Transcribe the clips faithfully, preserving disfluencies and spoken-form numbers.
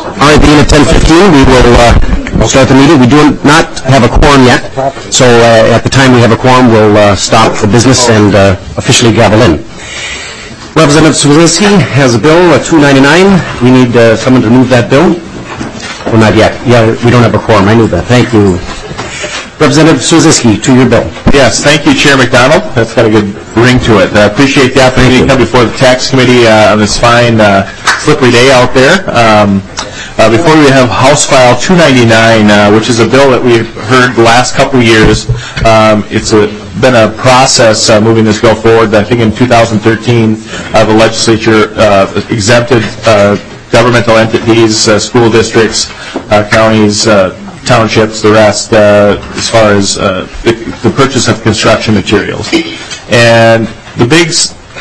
All right, being at ten fifteen, we will uh, start the meeting. We do not have a quorum yet, so uh, at the time we have a quorum, we'll uh, stop the business and uh, officially gavel in. Representative Swizinski has a bill, uh, two ninety-nine. We need uh, someone to move that bill. Well, not yet. Yeah, we don't have a quorum. I knew that. Thank you. Representative Swizinski, to your bill. Yes, thank you, Chair McDonald. That's got a good ring to it. I uh, appreciate the opportunity to come before the Tax Committee uh, on this fine, uh, slippery day out there. Um, uh, before we have House File two ninety-nine, uh, which is a bill that we've heard the last couple years. Um, it's a, been a process uh, moving this bill forward. I think in two thousand thirteen, uh, the legislature uh, exempted uh, governmental entities, uh, school districts, uh, counties, uh, townships, the rest, uh, as far as uh, the, the purchase of construction materials. And the big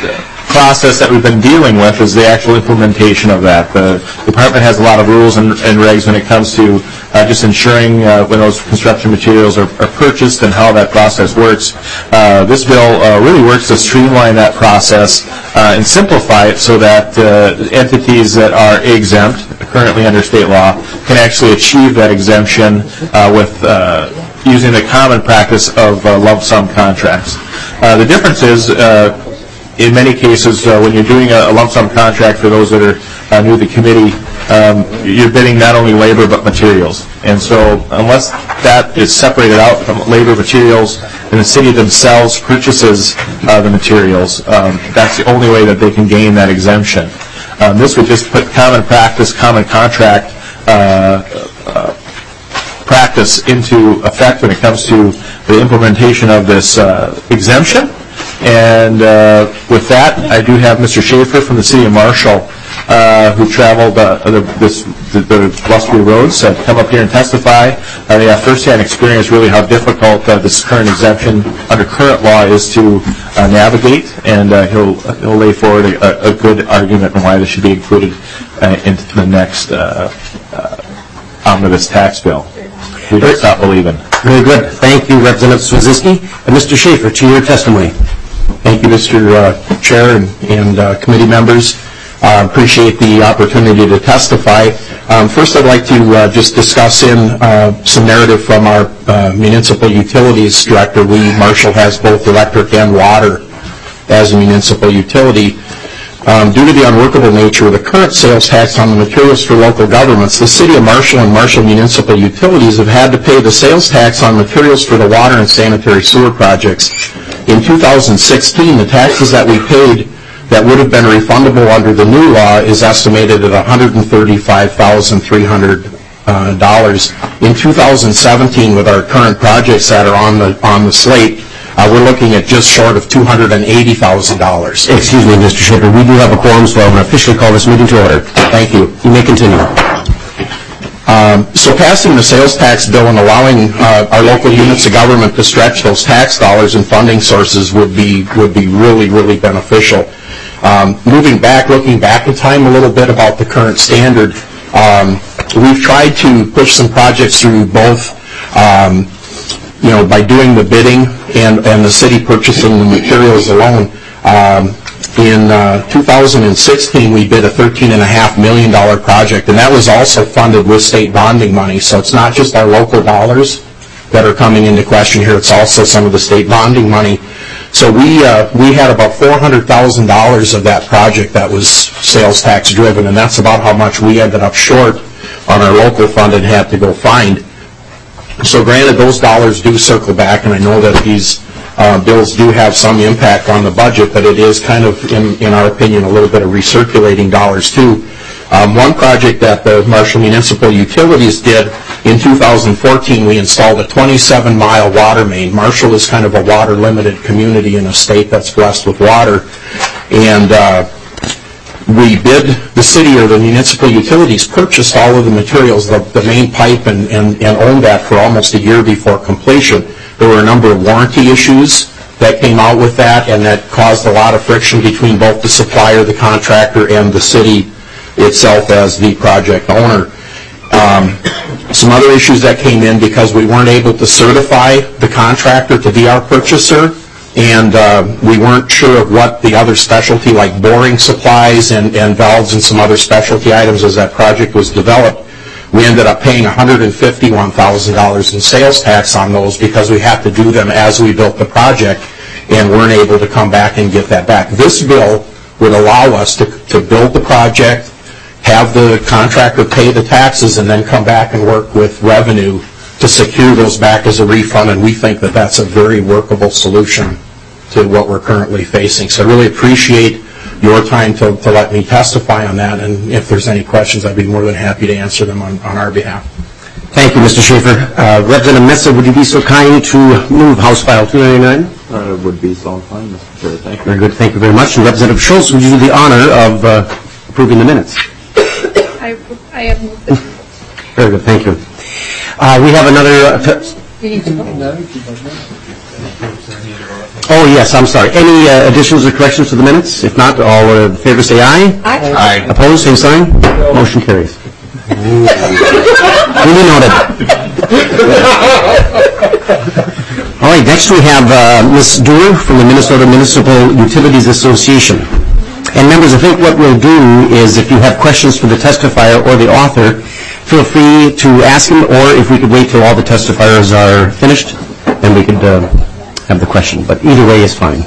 process that we've been dealing with is the actual implementation of that. The department has a lot of rules and, and regs when it comes to uh, just ensuring uh, when those construction materials are, are purchased and how that process works. Uh, this bill uh, really works to streamline that process uh, and simplify it so that uh, entities that are exempt currently under state law can actually achieve that exemption uh, with uh, using the common practice of uh, lump sum contracts. Uh, the difference is uh, in many cases, uh, when you're doing a, a lump sum contract, for those that are uh, new to the committee, um, you're bidding not only labor but materials. And so unless that is separated out from labor materials and the city themselves purchases uh, the materials, um, that's the only way that they can gain that exemption. Um, this would just put common practice, common contract uh, uh, practice into effect when it comes to the implementation of this uh, exemption. And uh, with that, I do have Mister Schaefer from the City of Marshall, uh, who traveled uh, the, this, the, the Blustery roads, uh, come up here and testify. Uh, they have first-hand experience really how difficult uh, this current exemption under current law is to uh, navigate, and uh, he'll, he'll lay forward a, a good argument on why this should be included uh, into the next uh, uh, omnibus tax bill. We don't stop believing. Very good. Thank you, Representative Swizinski. And Mister Schaefer, to your testimony. Thank you, Mister Uh, Chair and, and uh, committee members. I uh, appreciate the opportunity to testify. Um, first, I'd like to uh, just discuss in uh, some narrative from our uh, municipal utilities director. We, Marshall, has both electric and water as a municipal utility. Um, due to the unworkable nature of the current sales tax on the materials for local governments, the City of Marshall and Marshall Municipal Utilities have had to pay the sales tax on materials for the water and sanitary sewer projects. In two thousand sixteen, the taxes that we paid that would have been refundable under the new law is estimated at one hundred thirty-five thousand three hundred dollars. Uh, in two thousand seventeen, with our current projects that are on the on the slate, uh, we're looking at just short of two hundred eighty thousand dollars. Excuse me, Mister Schaefer, we do have a quorum, so I'm going to officially call this meeting to order. Thank you. You may continue. Um, so passing the sales tax bill and allowing uh, our local units of government to stretch those tax dollars and funding sources would be would be really, really beneficial. Um, moving back, looking back in time a little bit about the current standard, um, we've tried to push some projects through both, um, you know, by doing the bidding and, and the city purchasing the materials alone. Um, In uh, two thousand sixteen, we bid a thirteen point five million dollars project, and that was also funded with state bonding money. So it's not just our local dollars that are coming into question here, it's also some of the state bonding money. So we uh, we had about four hundred thousand dollars of that project that was sales tax driven, and that's about how much we ended up short on our local fund and had to go find. So granted, those dollars do circle back, and I know that these Uh, bills do have some impact on the budget, but it is kind of, in, in our opinion, a little bit of recirculating dollars too. Um, one project that the Marshall Municipal Utilities did in two thousand fourteen, we installed a twenty-seven mile water main. Marshall is kind of a water-limited community in a state that's blessed with water, and uh, we bid, the city or the municipal utilities purchased all of the materials, the, the main pipe, and, and, and owned that for almost a year before completion. There were a number of warranty issues that came out with that, and that caused a lot of friction between both the supplier, the contractor, and the city itself as the project owner. Um, some other issues that came in because we weren't able to certify the contractor to be our purchaser, and uh, we weren't sure of what the other specialty, like boring supplies and, and valves and some other specialty items as that project was developed. We ended up paying one hundred fifty-one thousand dollars in sales tax on those because we had to do them as we built the project and weren't able to come back and get that back. This bill would allow us to, to build the project, have the contractor pay the taxes, and then come back and work with revenue to secure those back as a refund, and we think that that's a very workable solution to what we're currently facing. So I really appreciate your time to, to let me testify on that, and if there's any questions, I'd be more than happy to answer them on, on our behalf. Thank you, Mister Schaefer. Uh, Representative Mesa, would you be so kind to move House File two ninety-nine? Uh, it would be so fine, Mister Chair. Thank you. Very good. Thank you very much. And Representative Schultz, would you do the honor of uh, approving the minutes? I, I have moved it. Very good. Thank you. Uh, we have another... Uh, You need to vote. oh, yes, I'm sorry. Any uh, additions or corrections to the minutes? If not, all uh, in favor say aye. Aye. Aye. Opposed, same sign. Motion carries. Duly noted. All right, next we have uh, Miz Doer from the Minnesota Municipal Utilities Association. And members, I think what we'll do is if you have questions for the testifier or the author, feel free to ask them, or if we could wait till all the testifiers are finished, then we could uh, have the question. But either way is fine.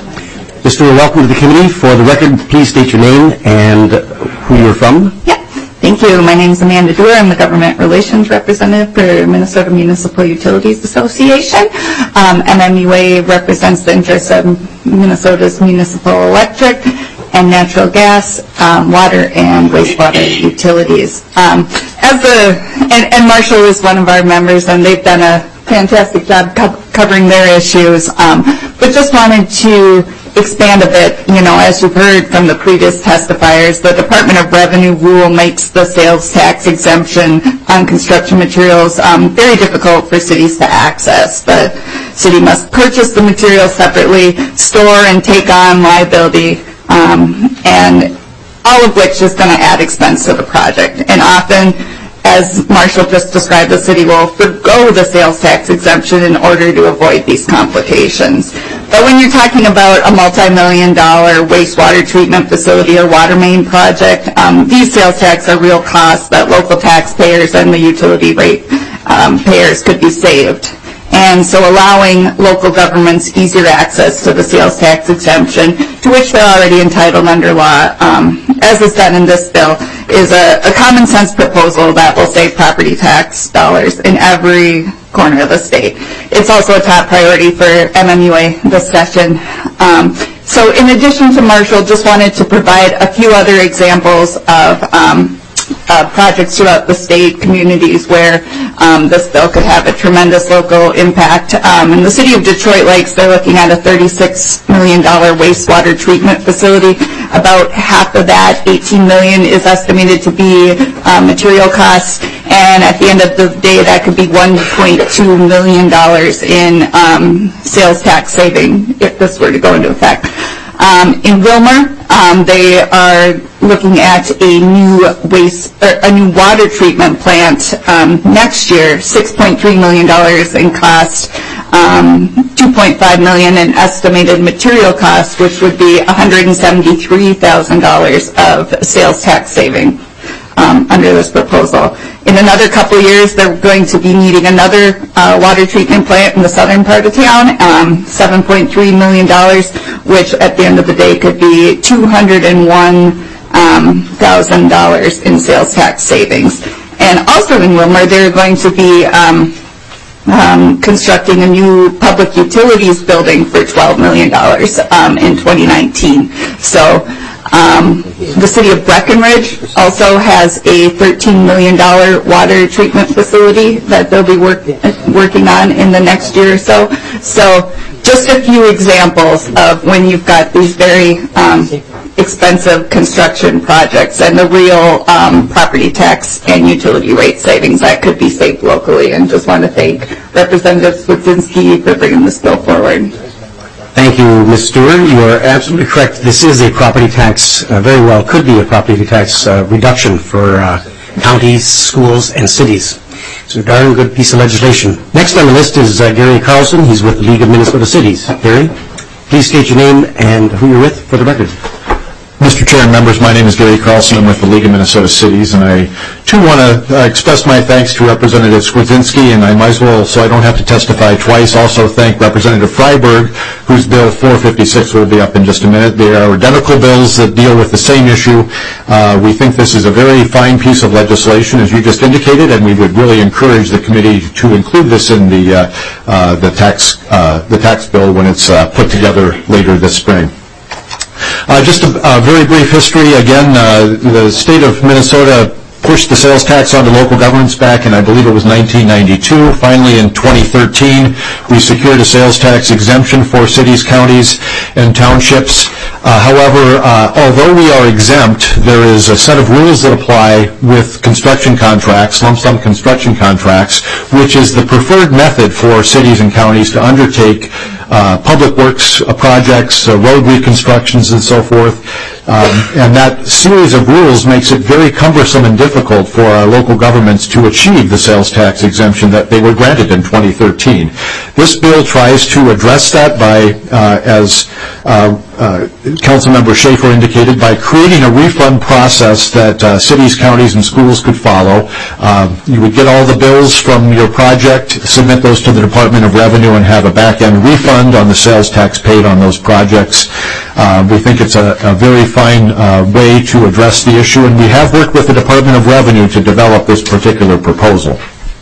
Mister Doer, welcome to the committee. For the record, please state your name and who you're from. Yeah, thank you. My name is Amanda Doer. I'm the Government Relations Representative for Minnesota Municipal Utilities Association. Um, M M U A represents the interests of Minnesota's municipal electric and natural gas, um, water, and wastewater utilities. Um, as a, and, and Marshall is one of our members, and they've done a fantastic job co- covering their issues. Um, but just wanted to expand a bit. You know, as you've heard from the previous testifiers, the Department of Revenue rule makes the sales tax exemption on construction materials um, very difficult for cities to access. The city must purchase the materials separately, store and take on liability, Um, and all of which is going to add expense to the project. And often, as Marshall just described, the city will forgo the sales tax exemption in order to avoid these complications. But when you're talking about a multi-million dollar wastewater treatment facility or water main project, um, these sales tax are real costs that local taxpayers and the utility rate um, payers could be saved. And so allowing local governments easier access to the sales tax exemption, to which they're already entitled under law, um, as is done in this bill, is a, a common sense proposal that will save property tax dollars in every corner of the state. It's also a top priority for M M U A this session. Um, so in addition to Marshall, just wanted to provide a few other examples of um, Uh, projects throughout the state, communities where um, this bill could have a tremendous local impact. Um, in the city of Detroit Lakes, they're looking at a thirty-six million dollars wastewater treatment facility. About half of that, eighteen million dollars, is estimated to be uh, material costs, and at the end of the day, that could be one point two million dollars in um, sales tax saving if this were to go into effect. Um, in Wilmer, um, they are looking at a new waste, er, a new water treatment plant um, next year. six point three million dollars in cost, um, two point five million dollars in estimated material cost, which would be one hundred seventy-three thousand dollars of sales tax saving um, under this proposal. In another couple of years, they're going to be needing another uh, water treatment plant in the southern part of town, um, seven point three million dollars, which at the end of the day could be two hundred one thousand dollars um, in sales tax savings. And also in Wilmer, they're going to be um, um, constructing a new public utilities building for twelve million dollars um, in twenty nineteen. So Um, the city of Breckenridge also has a thirteen million dollars water treatment facility that they'll be work, working on in the next year or so. So just a few examples of when you've got these very um, expensive construction projects and the real um, property tax and utility rate savings that could be saved locally. And just want to thank Representative Swedzinski for bringing this bill forward. Thank you, Miz Stewart. You are absolutely correct. This is a property tax, uh, very well could be a property tax uh, reduction for uh, counties, schools, and cities. It's a darn good piece of legislation. Next on the list is uh, Gary Carlson. He's with the League of Minnesota Cities. Gary? Please state your name and who you're with for the record. Mister Chair and members, my name is Gary Carlson. I'm with the League of Minnesota Cities, and I, too, want to uh, express my thanks to Representative Skwarczynski, and I might as well, so I don't have to testify twice, also thank Representative Freiberg, whose Bill four fifty-six will be up in just a minute. They are identical bills that deal with the same issue. Uh, we think this is a very fine piece of legislation, as you just indicated, and we would really encourage the committee to include this in the, uh, uh, the, tax, uh, the tax bill when it's uh, put together later this spring. Uh, just a, a very brief history. Again, uh, the state of Minnesota pushed the sales tax onto local governments back in, I believe it was nineteen ninety-two. Finally, in twenty thirteen, we secured a sales tax exemption for cities, counties, and townships. Uh, however, uh, although we are exempt, there is a set of rules that apply with construction contracts, lump sum construction contracts, which is the preferred method for cities and counties to undertake uh, public works uh, projects, uh, road reconstructions, and so forth. Um, and that series of rules makes it very cumbersome and difficult for our local governments to achieve the sales tax exemption that they were granted in twenty thirteen. This bill tries to address that by, uh, as uh, uh, Councilmember Schaefer indicated, by creating a refund process that uh, cities, counties, and schools could follow. Uh, you would get all the bills from your project, submit those to the Department of Revenue, and have a back-end refund on the sales tax paid on those projects. Uh, we think it's a, a very fine uh, way to address the issue, and we have worked with the Department of Revenue to develop this particular proposal.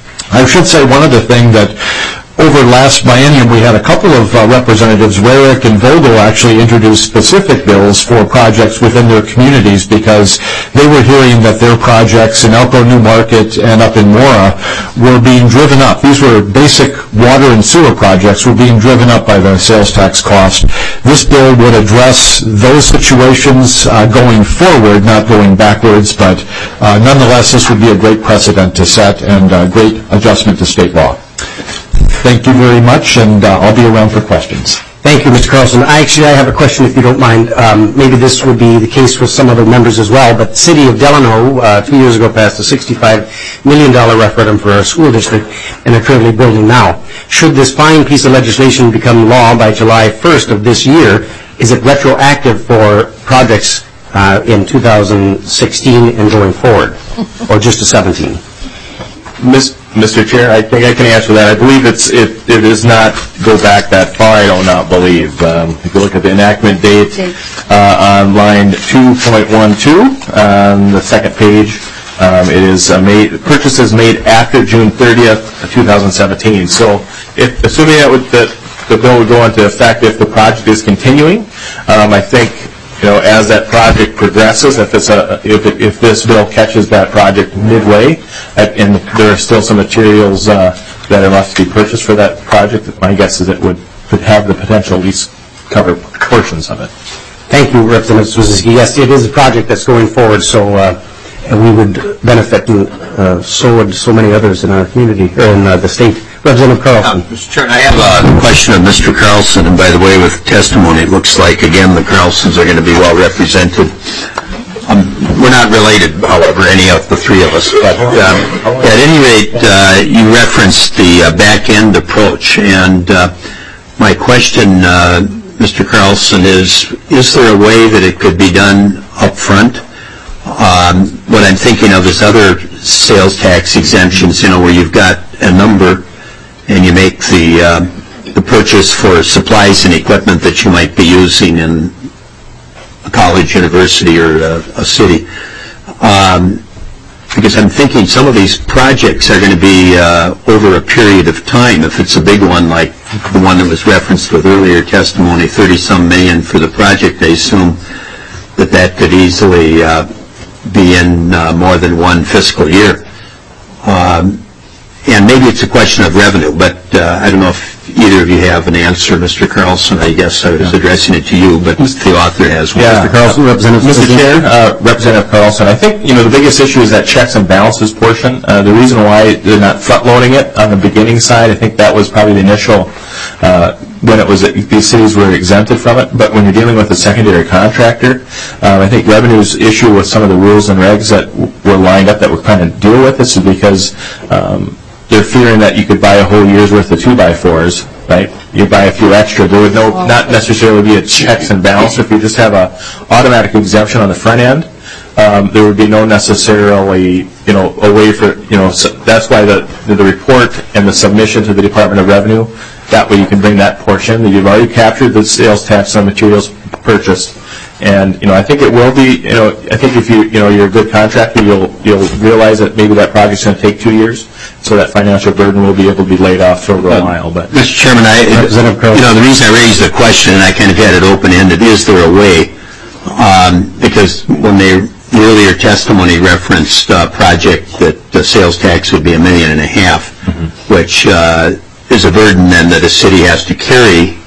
I should say one other thing, that over last biennium, we had a couple of uh, representatives, Rarick and Vogel, actually introduced specific bills for projects within their communities because they were hearing that their projects in Elko New Market and up in Mora were being driven up. These were basic water and sewer projects were being driven up by the sales tax cost. This bill would address those situations uh, going forward, not going backwards, but uh, nonetheless, this would be a great precedent to set and a great adjustment to state law. Thank you very much, and uh, I'll be around for questions. Thank you, Mister Carlson. I actually I have a question, if you don't mind. Um, maybe this would be the case with some other members as well, but the City of Delano uh, two years ago passed a sixty-five million dollars referendum for our school district, and they're currently building now. Should this fine piece of legislation become law by July first of this year, is it retroactive for projects uh, in two thousand sixteen and going forward, or just to seventeen? Mister Chair, I think I can answer that. I believe it's it, it does not go back that far, I do not believe. Um, if you look at the enactment date uh, on line two point one two on the second page, um, it is uh, made, purchases made after June thirtieth, two thousand seventeen. So if, assuming that, would, that the bill would go into effect if the project is continuing, um, I think, you know, as that project progresses, if it's a, if it, if this bill catches that project midway, and there are still some materials uh, that are left to be purchased for that project, my guess is it would could have the potential at least cover portions of it. Thank you, Representative Skwarczynski. Yes, it is a project that's going forward, so uh, and we would benefit, and uh, so would so many others in our community, or in uh, the state. Representative Carlson. Uh, Mister Chairman, I have a question of Mister Carlson, and by the way, with testimony, it looks like, again, the Carlsons are going to be well represented. Um, we're not related, however, any of the three of us, but um, at any rate, uh, you referenced the uh, back-end approach, and uh, my question, uh, Mister Carlson, is, is there a way that it could be done up front? Um, what I'm thinking of is other sales tax exemptions, you know, where you've got a number and you make the, uh, the purchase for supplies and equipment that you might be using in a college, university, or a, a city. Um, because I'm thinking some of these projects are going to be uh, over a period of time. If it's a big one like the one that was referenced with earlier testimony, thirty-some million for the project, I assume that that could easily uh, be in uh, more than one fiscal year. Um, and maybe it's a question of revenue, but uh, I don't know if either of you have an answer. Mister Carlson, I guess I was addressing it to you, but the author has one. Yeah. Mister Carlson, Representative Mister Chair, uh, Representative Carlson, I think, you know, the biggest issue is that checks and balances portion. Uh, the reason why they're not front-loading it on the beginning side, I think that was probably the initial, uh, when it was, these cities were exempted from it, but when you're dealing with a secondary contractor, um, I think revenue's issue with some of the rules and regs that w- were lined up that were kind of deal with this is because um, they're fearing that you could buy a whole year's worth of two by fours right? You buy a few extra. There would no, not necessarily be a checks and balance. If you just have a automatic exemption on the front end, um, there would be no necessarily, you know, a way for, you know, so that's why the, the report and the submission to the Department of Revenue, that way you can bring that portion. You've already captured the sales tax on materials purchased. And, you know, I think it will be, you know, I think if you, you know, you're a good contractor, you'll, you'll realize that maybe that project's going to take two years, so that financial burden will be able to be laid off for a little while. But Mister Chairman, I, you know, the reason I raised the question, and I kind of had it open-ended, is there a way, um, because when they, the earlier testimony referenced a project that the sales tax would be a million and a half, mm-hmm. which uh, is a burden then that a city has to carry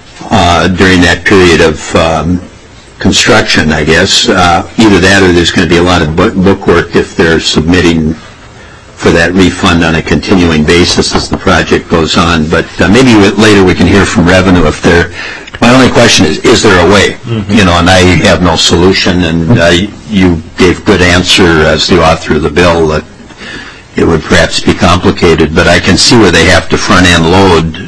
uh, during that period of um, construction, I guess. Uh, either that or there's going to be a lot of book work if they're submitting for that refund on a continuing basis as the project goes on. But uh, maybe later we can hear from Revenue if they're... My only question is, is there a way? Mm-hmm. You know, and I have no solution, and uh, you gave good answer as the author of the bill that it would perhaps be complicated, but I can see where they have to front-end load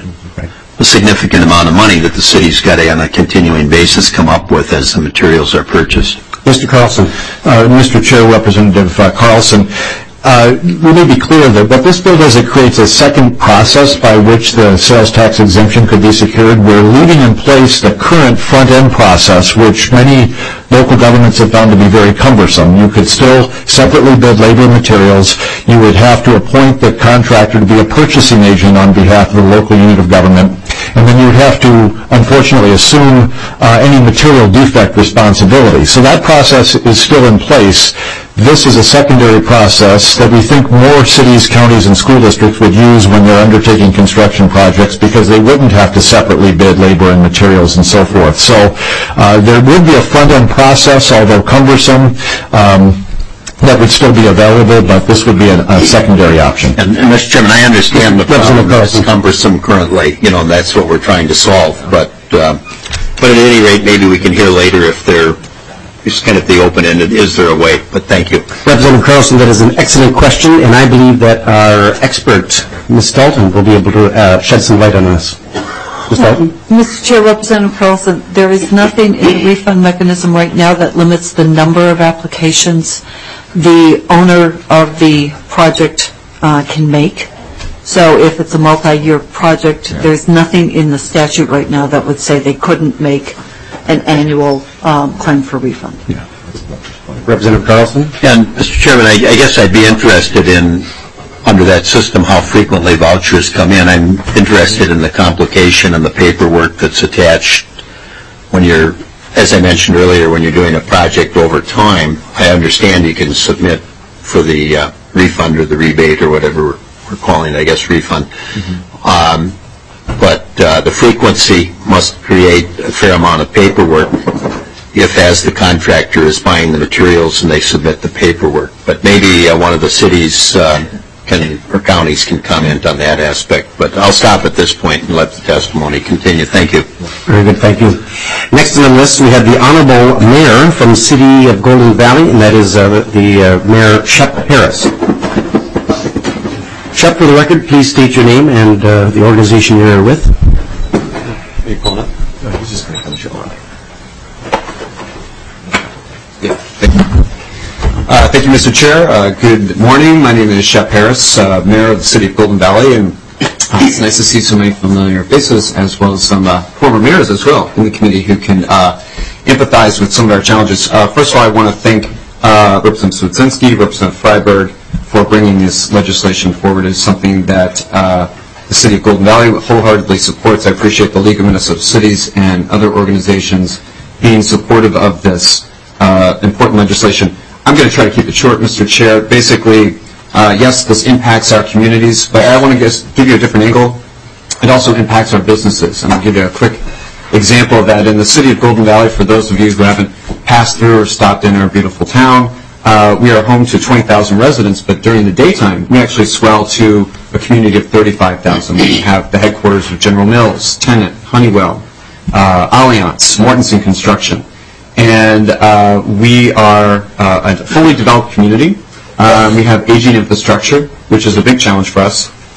a significant amount of money that the city's got to, on a continuing basis, come up with as the materials are purchased. Mister Carlson. Uh, Mister Chair, Representative uh, Carlson, uh, let me be clear that what this bill does, it creates a second process by which the sales tax exemption could be secured. We're leaving in place the current front-end process, which many local governments have found to be very cumbersome. You could still separately bid labor and materials. You would have to appoint the contractor to be a purchasing agent on behalf of the local unit of government. And then you would have to, unfortunately, assume uh, any material defect responsibility. So that process is still in place. This is a secondary process that we think more cities, counties, and school districts would use when they're undertaking construction projects, because they wouldn't have to separately bid labor and materials and so forth. So uh, there would be a front-end process, although cumbersome, um, that would still be available, but this would be a, a secondary option. And, and Mister Chairman, I understand the problem that's cumbersome currently. You know, that's what we're trying to solve. But, uh, but at any rate, maybe we can hear later if they're just kind of the open-ended, is there a way? But thank you. Representative Carlson, that is an excellent question, and I believe that our expert, Miz Dalton, will be able to uh, shed some light on this. Miz Dalton? Mister Chair, Representative Carlson, there is nothing in the refund mechanism right now that limits the number of applications the owner of the project uh, can make. So if it's a multi-year project, yeah. there's nothing in the statute right now that would say they couldn't make an annual um, claim for refund. Yeah. Representative Carlson? And Mister Chairman, I, I guess I'd be interested in, under that system, how frequently vouchers come in. I'm interested in the complication and the paperwork that's attached when you're, as I mentioned earlier, when you're doing a project over time. I understand you can submit for the uh, refund or the rebate or whatever we're calling it, I guess, refund. Mm-hmm. um, but uh, the frequency must create a fair amount of paperwork if, as the contractor is buying the materials and they submit the paperwork. But maybe uh, one of the cities uh, can, or counties can comment on that aspect. But I'll stop at this point and let the testimony continue. Thank you. Very good, thank you. Next on the list, we have the Honorable Mayor from the City of Golden Valley, and that is uh, the uh, Mayor Shep Harris. Shep, for the record, please state your name and uh, the organization you're with. Are you pulling up? No, he's just going to come show up. Yeah, thank you. Uh, thank you, Mister Chair. Uh, good morning. My name is Shep Harris, uh, Mayor of the City of Golden Valley, and uh, it's nice to see so many familiar faces, as well as some uh, former mayors as well in the committee who can uh, empathize with some of our challenges. Uh, first of all, I want to thank uh, Representative Swedzinski, Representative Freiberg, for bringing this legislation forward. Is something that uh, the City of Golden Valley wholeheartedly supports. I appreciate the League of Minnesota Cities and other organizations being supportive of this uh, important legislation. I'm going to try to keep it short, Mister Chair. Basically, uh, yes, this impacts our communities, but I want to just give you a different angle. It also impacts our businesses, and I'll give you a quick example of that. In the City of Golden Valley, for those of you who haven't passed through or stopped in our beautiful town, Uh, we are home to twenty thousand residents, but during the daytime, we actually swell to a community of thirty-five thousand. We have the headquarters of General Mills, Tennant, Honeywell, uh, Allianz, Mortensen Construction. And uh, we are uh, a fully developed community. Uh, we have aging infrastructure, which is a big challenge for us.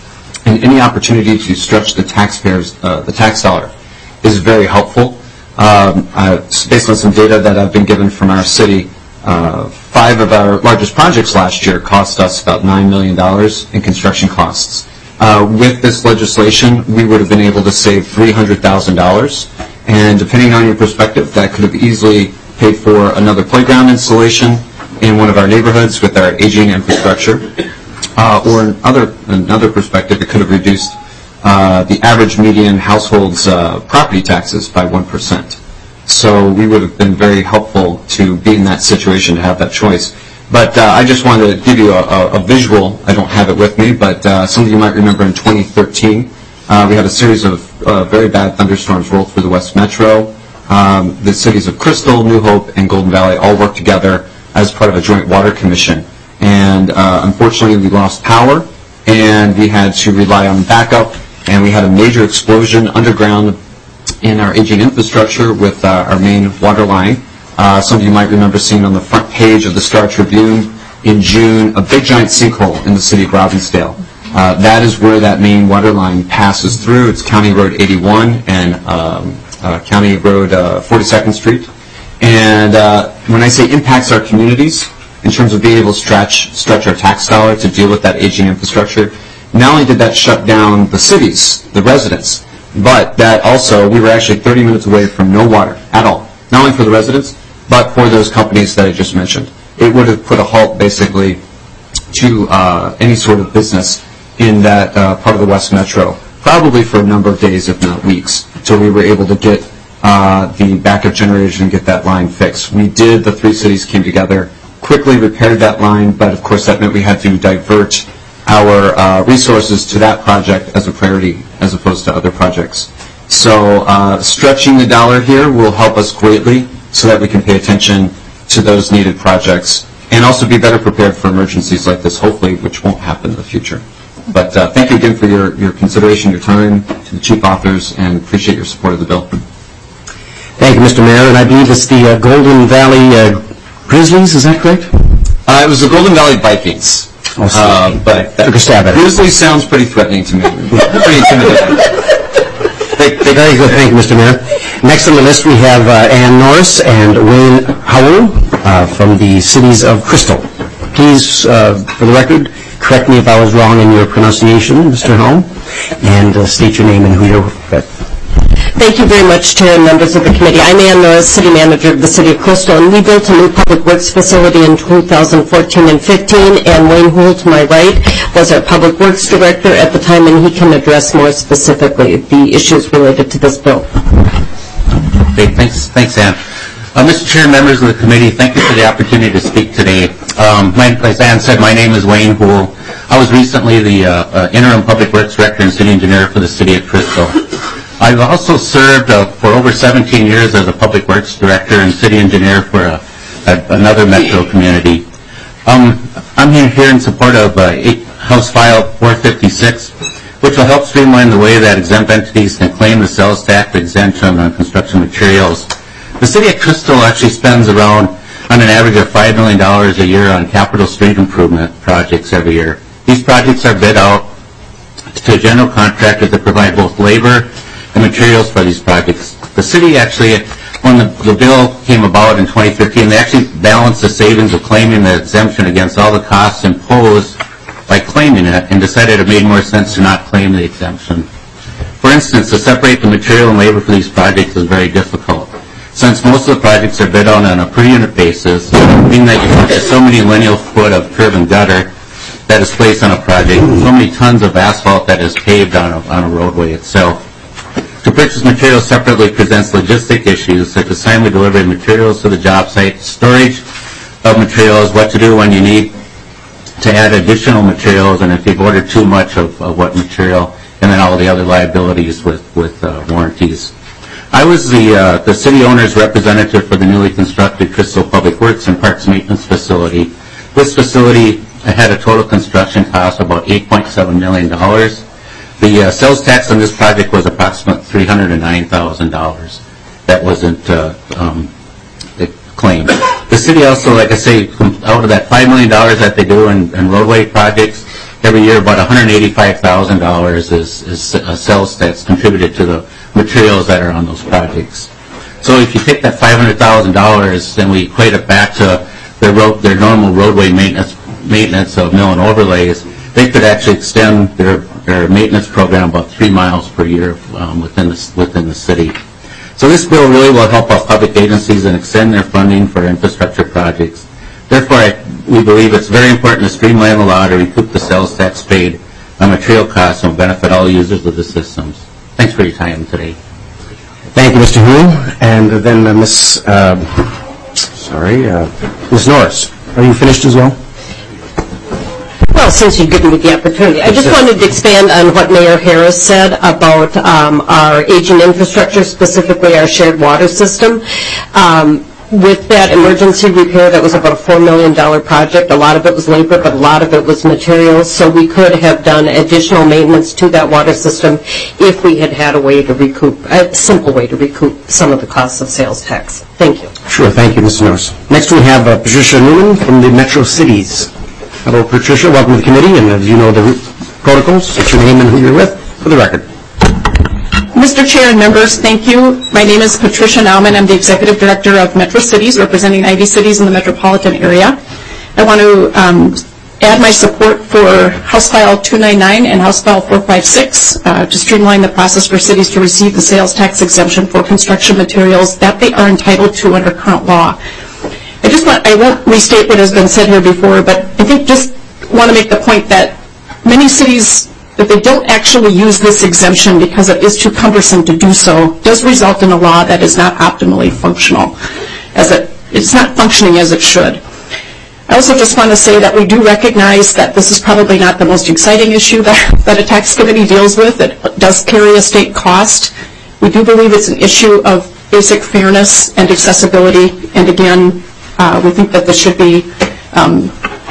and any opportunity to stretch the taxpayers, uh, the tax dollar is very helpful. Um, uh, based on some data that I've been given from our city, uh, five of our largest projects last year cost us about nine million dollars in construction costs. Uh, with this legislation, we would have been able to save three hundred thousand dollars, and depending on your perspective, that could have easily paid for another playground installation in one of our neighborhoods with our aging infrastructure. Uh, or in other, another perspective, it could have reduced uh, the average median household's uh, property taxes by one percent. So we would have been very helpful to be in that situation to have that choice. But uh, I just wanted to give you a, a, a visual. I don't have it with me, but uh, some of you might remember in twenty thirteen, uh, we had a series of uh, very bad thunderstorms roll through the West Metro. Um, the cities of Crystal, New Hope, and Golden Valley all worked together as part of a joint water commission. And uh, unfortunately, we lost power, and we had to rely on backup, and we had a major explosion underground in our aging infrastructure with uh, our main water line. Uh, some of you might remember seeing on the front page of the Star Tribune in June a big giant sinkhole in the city of Robbinsdale. Uh, that is where that main water line passes through. It's County Road eighty-one and um, uh, County Road uh, forty-second Street. And uh, when I say impacts our communities, in terms of being able to stretch, stretch our tax dollar to deal with that aging infrastructure, not only did that shut down the cities, the residents, but that also, we were actually thirty minutes away from no water at all. Not only for the residents, but for those companies that I just mentioned. It would have put a halt, basically, to uh, any sort of business in that uh, part of the West Metro, probably for a number of days, if not weeks, until we were able to get uh, the backup generation and get that line fixed. We did, the three cities came together, quickly repaired that line, but of course that meant we had to divert our uh, resources to that project as a priority as opposed to other projects. So uh, stretching the dollar here will help us greatly so that we can pay attention to those needed projects and also be better prepared for emergencies like this, hopefully, which won't happen in the future. But uh, thank you again for your, your consideration, your time, to the chief authors, and appreciate your support of the bill. Thank you, Mister Mayor. And I believe it's the uh, Golden Valley uh, Grizzlies, is that correct? Uh, it was the Golden Valley Vikings. Oh, uh, but that, took a stab at it. Grizzly sounds pretty threatening to me. Pretty intimidating. Thank, thank, Very good. Thank you, Mister Mayor. Next on the list, we have uh, Ann Norris and Wayne Howell uh, from the cities of Crystal. Please, uh, for the record, correct me if I was wrong in your pronunciation, Mister Howell, and uh, state your name and who you're with. Thank you very much, Chair and members of the committee. I'm Ann Norris, City Manager of the City of Crystal, and we built a new public works facility in two thousand fourteen and fifteen, and Wayne Houle, to my right, was our Public Works Director at the time, and he can address more specifically the issues related to this bill. Okay, thanks, thanks, Ann. Uh, Mister Chair, members of the committee, thank you for the opportunity to speak today. Um, my, as Ann said, my name is Wayne Houle. I was recently the uh, uh, Interim Public Works Director and City Engineer for the City of Crystal. I've also served uh, for over seventeen years as a Public Works Director and City Engineer for a, a, another metro community. Um, I'm here, here in support of uh, House File four fifty-six, which will help streamline the way that exempt entities can claim the sales tax exemption on construction materials. The City of Crystal actually spends around, on an average of five million dollars a year on capital street improvement projects every year. These projects are bid out to general contractors that provide both labor and materials for these projects. The city actually, when the, the bill came about in twenty thirteen, they actually balanced the savings of claiming the exemption against all the costs imposed by claiming it and decided it made more sense to not claim the exemption. For instance, to separate the material and labor for these projects is very difficult. Since most of the projects are bid out on a per unit basis, meaning that you purchase so many lineal foot of curb and gutter that is placed on a project, so many tons of asphalt that is paved on a, on a roadway itself. To purchase materials separately presents logistic issues such as timely delivery of materials to the job site, storage of materials, what to do when you need to add additional materials, and if you've ordered too much of, of what material, and then all the other liabilities with, with uh, warranties. I was the, uh, the city owner's representative for the newly constructed Crystal Public Works and Parks Maintenance Facility. This facility had a total construction cost of about eight point seven million dollars. The uh, sales tax on this project was approximately three hundred nine thousand dollars. That wasn't uh, um, claimed. The city also, like I say, out of that five million dollars that they do in, in roadway projects, every year about one hundred eighty-five thousand dollars is, is uh, sales tax contributed to the materials that are on those projects. So if you take that five hundred thousand dollars, then we equate it back to their, road, their normal roadway maintenance maintenance of mill and overlays, they could actually extend their, their maintenance program about three miles per year um, within, the, within the city. So this bill really will help our public agencies and extend their funding for infrastructure projects. Therefore, I, we believe it's very important to streamline the law to recoup the sales tax paid on material costs and will benefit all users of the systems. Thanks for your time today. Thank you, Mister Houle. And then uh, Miz Uh, sorry, uh, Miz Norris, are you finished as well? Well, since you've given me the opportunity, I just wanted to expand on what Mayor Harris said about um, our aging infrastructure, specifically our shared water system. Um, with that emergency repair, that was about a four million dollars project. A lot of it was labor, but a lot of it was materials. So we could have done additional maintenance to that water system if we had had a way to recoup, a simple way to recoup some of the costs of sales tax. Thank you. Sure, thank you, Mister Norris. Next we have uh, Patricia Newman from the Metro Cities. Hello, Patricia. Welcome to the committee, and as you know the protocols, what's your name and who you're with, for the record. Mister Chair and members, thank you. My name is Patricia Nauman. I'm the Executive Director of Metro Cities, representing ninety cities in the metropolitan area. I want to um, add my support for House File two ninety-nine and House File four fifty-six uh, to streamline the process for cities to receive the sales tax exemption for construction materials that they are entitled to under current law. I just want, I won't restate what has been said here before, but I think just want to make the point that many cities, if they don't actually use this exemption because it is too cumbersome to do so, does result in a law that is not optimally functional, as it, it's not functioning as it should. I also just want to say that we do recognize that this is probably not the most exciting issue that, that a tax committee deals with. It does carry a state cost. We do believe it's an issue of basic fairness and accessibility, and again, Uh, we think that this should be um,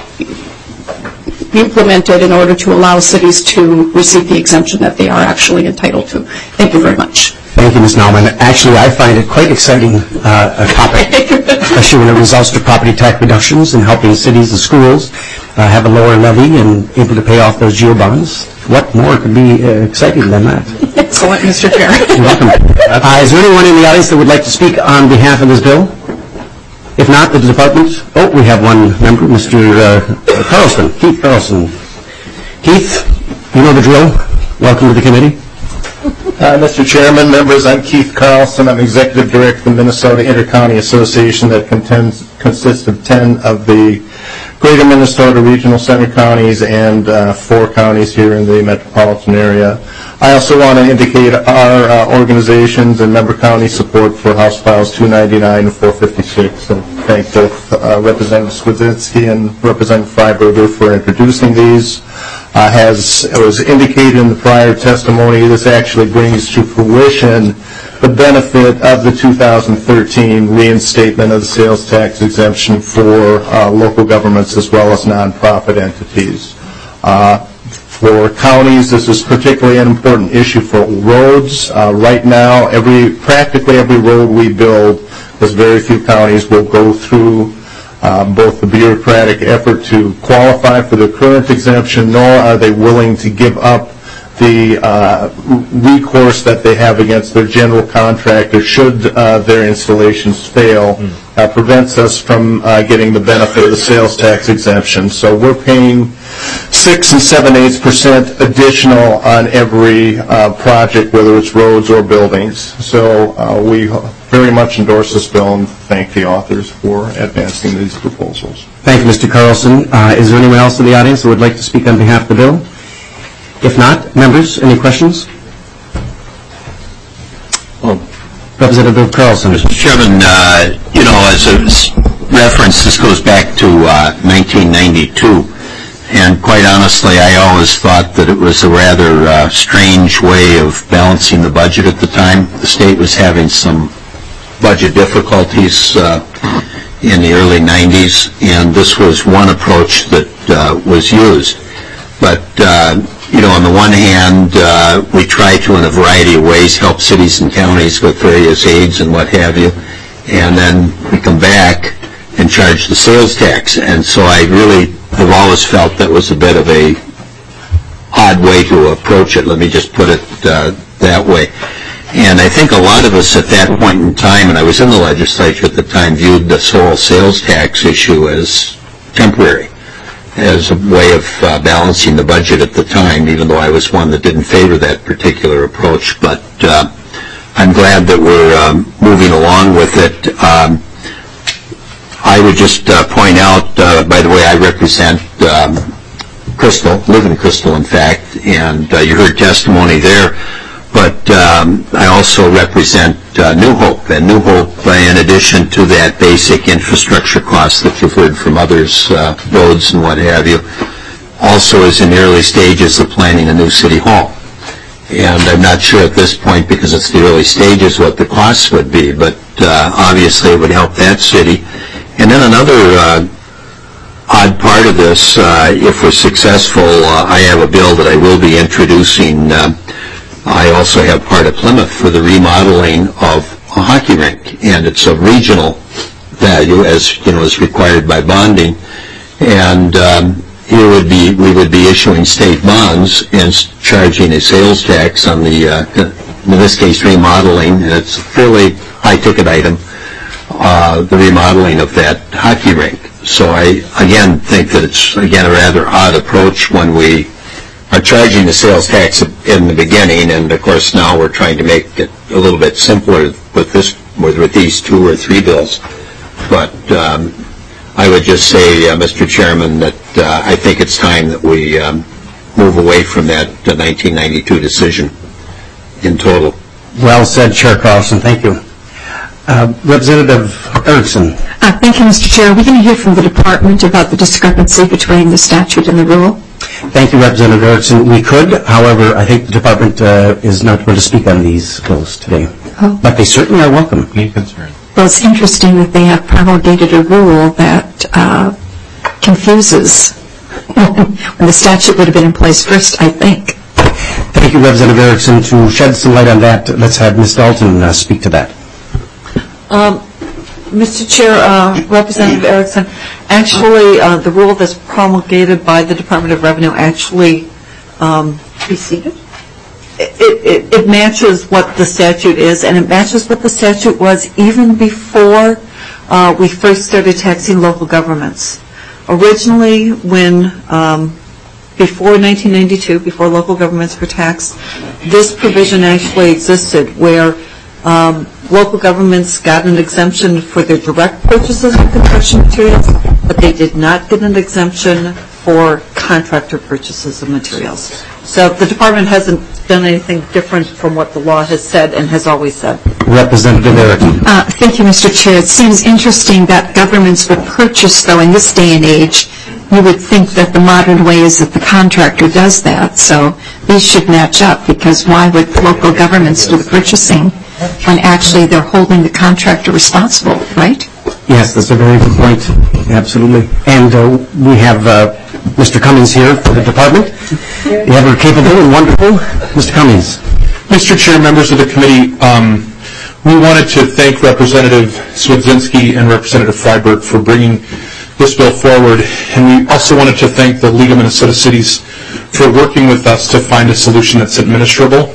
implemented in order to allow cities to receive the exemption that they are actually entitled to. Thank you very much. Thank you, Miz Nauman. Actually, I find it quite exciting uh, a topic, especially when it results to property tax reductions and helping cities and schools uh, have a lower levy and able to pay off those geo bonds. What more could be uh, exciting than that? Excellent, Mister Chair. You're welcome. Uh, is there anyone in the audience that would like to speak on behalf of this bill? If not, the department. Oh, we have one member, Mister Uh, Carlson, Keith Carlson. Keith, you know the drill. Welcome to the committee. Uh, Mister Chairman, members, I'm Keith Carlson. I'm Executive Director of the Minnesota Intercounty Association that contends, consists of ten of the Greater Minnesota Regional Center counties and uh, four counties here in the metropolitan area. I also want to indicate our uh, organizations and member county support for House Files two ninety-nine and four fifty-six, and thank both uh, Representative Swedzinski and Representative Freiberger for introducing these. Uh, as was indicated in the prior testimony, this actually brings to fruition the benefit of the two thousand thirteen reinstatement of the sales tax exemption for uh, local governments as well as nonprofit entities. Uh, For counties, this is particularly an important issue for roads. Uh, right now, every practically every road we build, because very few counties will go through uh, both the bureaucratic effort to qualify for the current exemption, nor are they willing to give up the uh, recourse that they have against their general contractor should uh, their installations fail. Mm. Uh, prevents us from uh, getting the benefit of the sales tax exemption. So we're paying six and seven eighths percent additional on every uh, project, whether it's roads or buildings. So uh, we very much endorse this bill and thank the authors for advancing these proposals. Thank you, Mister Carlson. Uh, is there anyone else in the audience who would like to speak on behalf of the bill? If not, members, any questions? Well, Representative Carlson. Mister Chairman, uh, you know, as a reference, this goes back to uh, nineteen ninety-two, and quite honestly, I always thought that it was a rather uh, strange way of balancing the budget at the time. The state was having some budget difficulties uh, in the early nineties, and this was one approach that uh, was used. But uh, you know, on the one hand, uh, we try to, in a variety of ways, help cities and counties with various aids and what have you, and then we come back and charge the sales tax. And so I really have always felt that was a bit of a odd way to approach it. Let me just put it uh, that way. And I think a lot of us at that point in time, and I was in the legislature at the time, viewed this whole sales tax issue as temporary, as a way of uh, balancing the budget at the time, even though I was one that didn't favor that particular approach. But uh, I'm glad that we're um, moving along with it. Um, I would just uh, point out, uh, by the way, I represent um, Crystal, live in Crystal, in fact, and uh, you heard testimony there. But um, I also represent uh, New Hope, and New Hope, uh, in addition to that basic infrastructure cost that you've heard from others, uh, roads and what have you, also is in the early stages of planning a new city hall. And I'm not sure at this point, because it's the early stages, what the costs would be, but uh, obviously it would help that city. And then another uh, odd part of this, uh, if we're successful, uh, I have a bill that I will be introducing. Uh, I also have part of Plymouth for the remodeling of a hockey rink, and it's of regional value, as you know, is required by bonding. And um, here would be we would be issuing state bonds and charging a sales tax on the, uh, in this case, remodeling, and it's a fairly high-ticket item, uh, the remodeling of that hockey rink. So I again think that it's again a rather odd approach when we are charging the sales tax in the beginning, and of course now we're trying to make it a little bit simpler with this, with, with these two or three bills. But um, I would just say, uh, Mister Chairman, that uh, I think it's time that we um, move away from that uh, nineteen ninety-two decision in total. Well said, Chair Carlson. Thank you. Uh, Representative Erickson. Uh, thank you, Mister Chair. We're going to hear from the department about the discrepancy between the statute and the rule. Thank you, Representative Erickson. We could, however, I think the department uh, is not going to speak on these bills today. Oh. But they certainly are welcome. Any concern? Well, it's interesting that they have promulgated a rule that uh, confuses when the statute would have been in place first, I think. Thank you, Representative Erickson. To shed some light on that, let's have Miz Dalton uh, speak to that. Um, Mister Chair, uh, Representative Erickson, actually, uh, the rule that's promulgated by the Department of Revenue actually um, preceded. It, it, it matches what the statute is, and it matches what the statute was even before uh, we first started taxing local governments. Originally, when um, before nineteen ninety-two, before local governments were taxed, this provision actually existed where um, local governments got an exemption for their direct purchases of construction materials, but they did not get an exemption for contractor purchases of materials. So the department hasn't done anything different from what the law has said and has always said. Representative Erickson. Uh, thank you, Mister Chair. It seems interesting that governments would purchase, though, in this day and age. You would think that the modern way is that the contractor does that. So these should match up, because why would local governments do the purchasing when actually they're holding the contractor responsible, right? Yes, that's a very good point. Absolutely. And uh, we have uh, Mister Cummings here for the department. You have a capable and wonderful Mister Cummings. Mister Chair, members of the committee, um, we wanted to thank Representative Swedzinski and Representative Freiberg for bringing this bill forward, and we also wanted to thank the League of Minnesota Cities for working with us to find a solution that's administrable.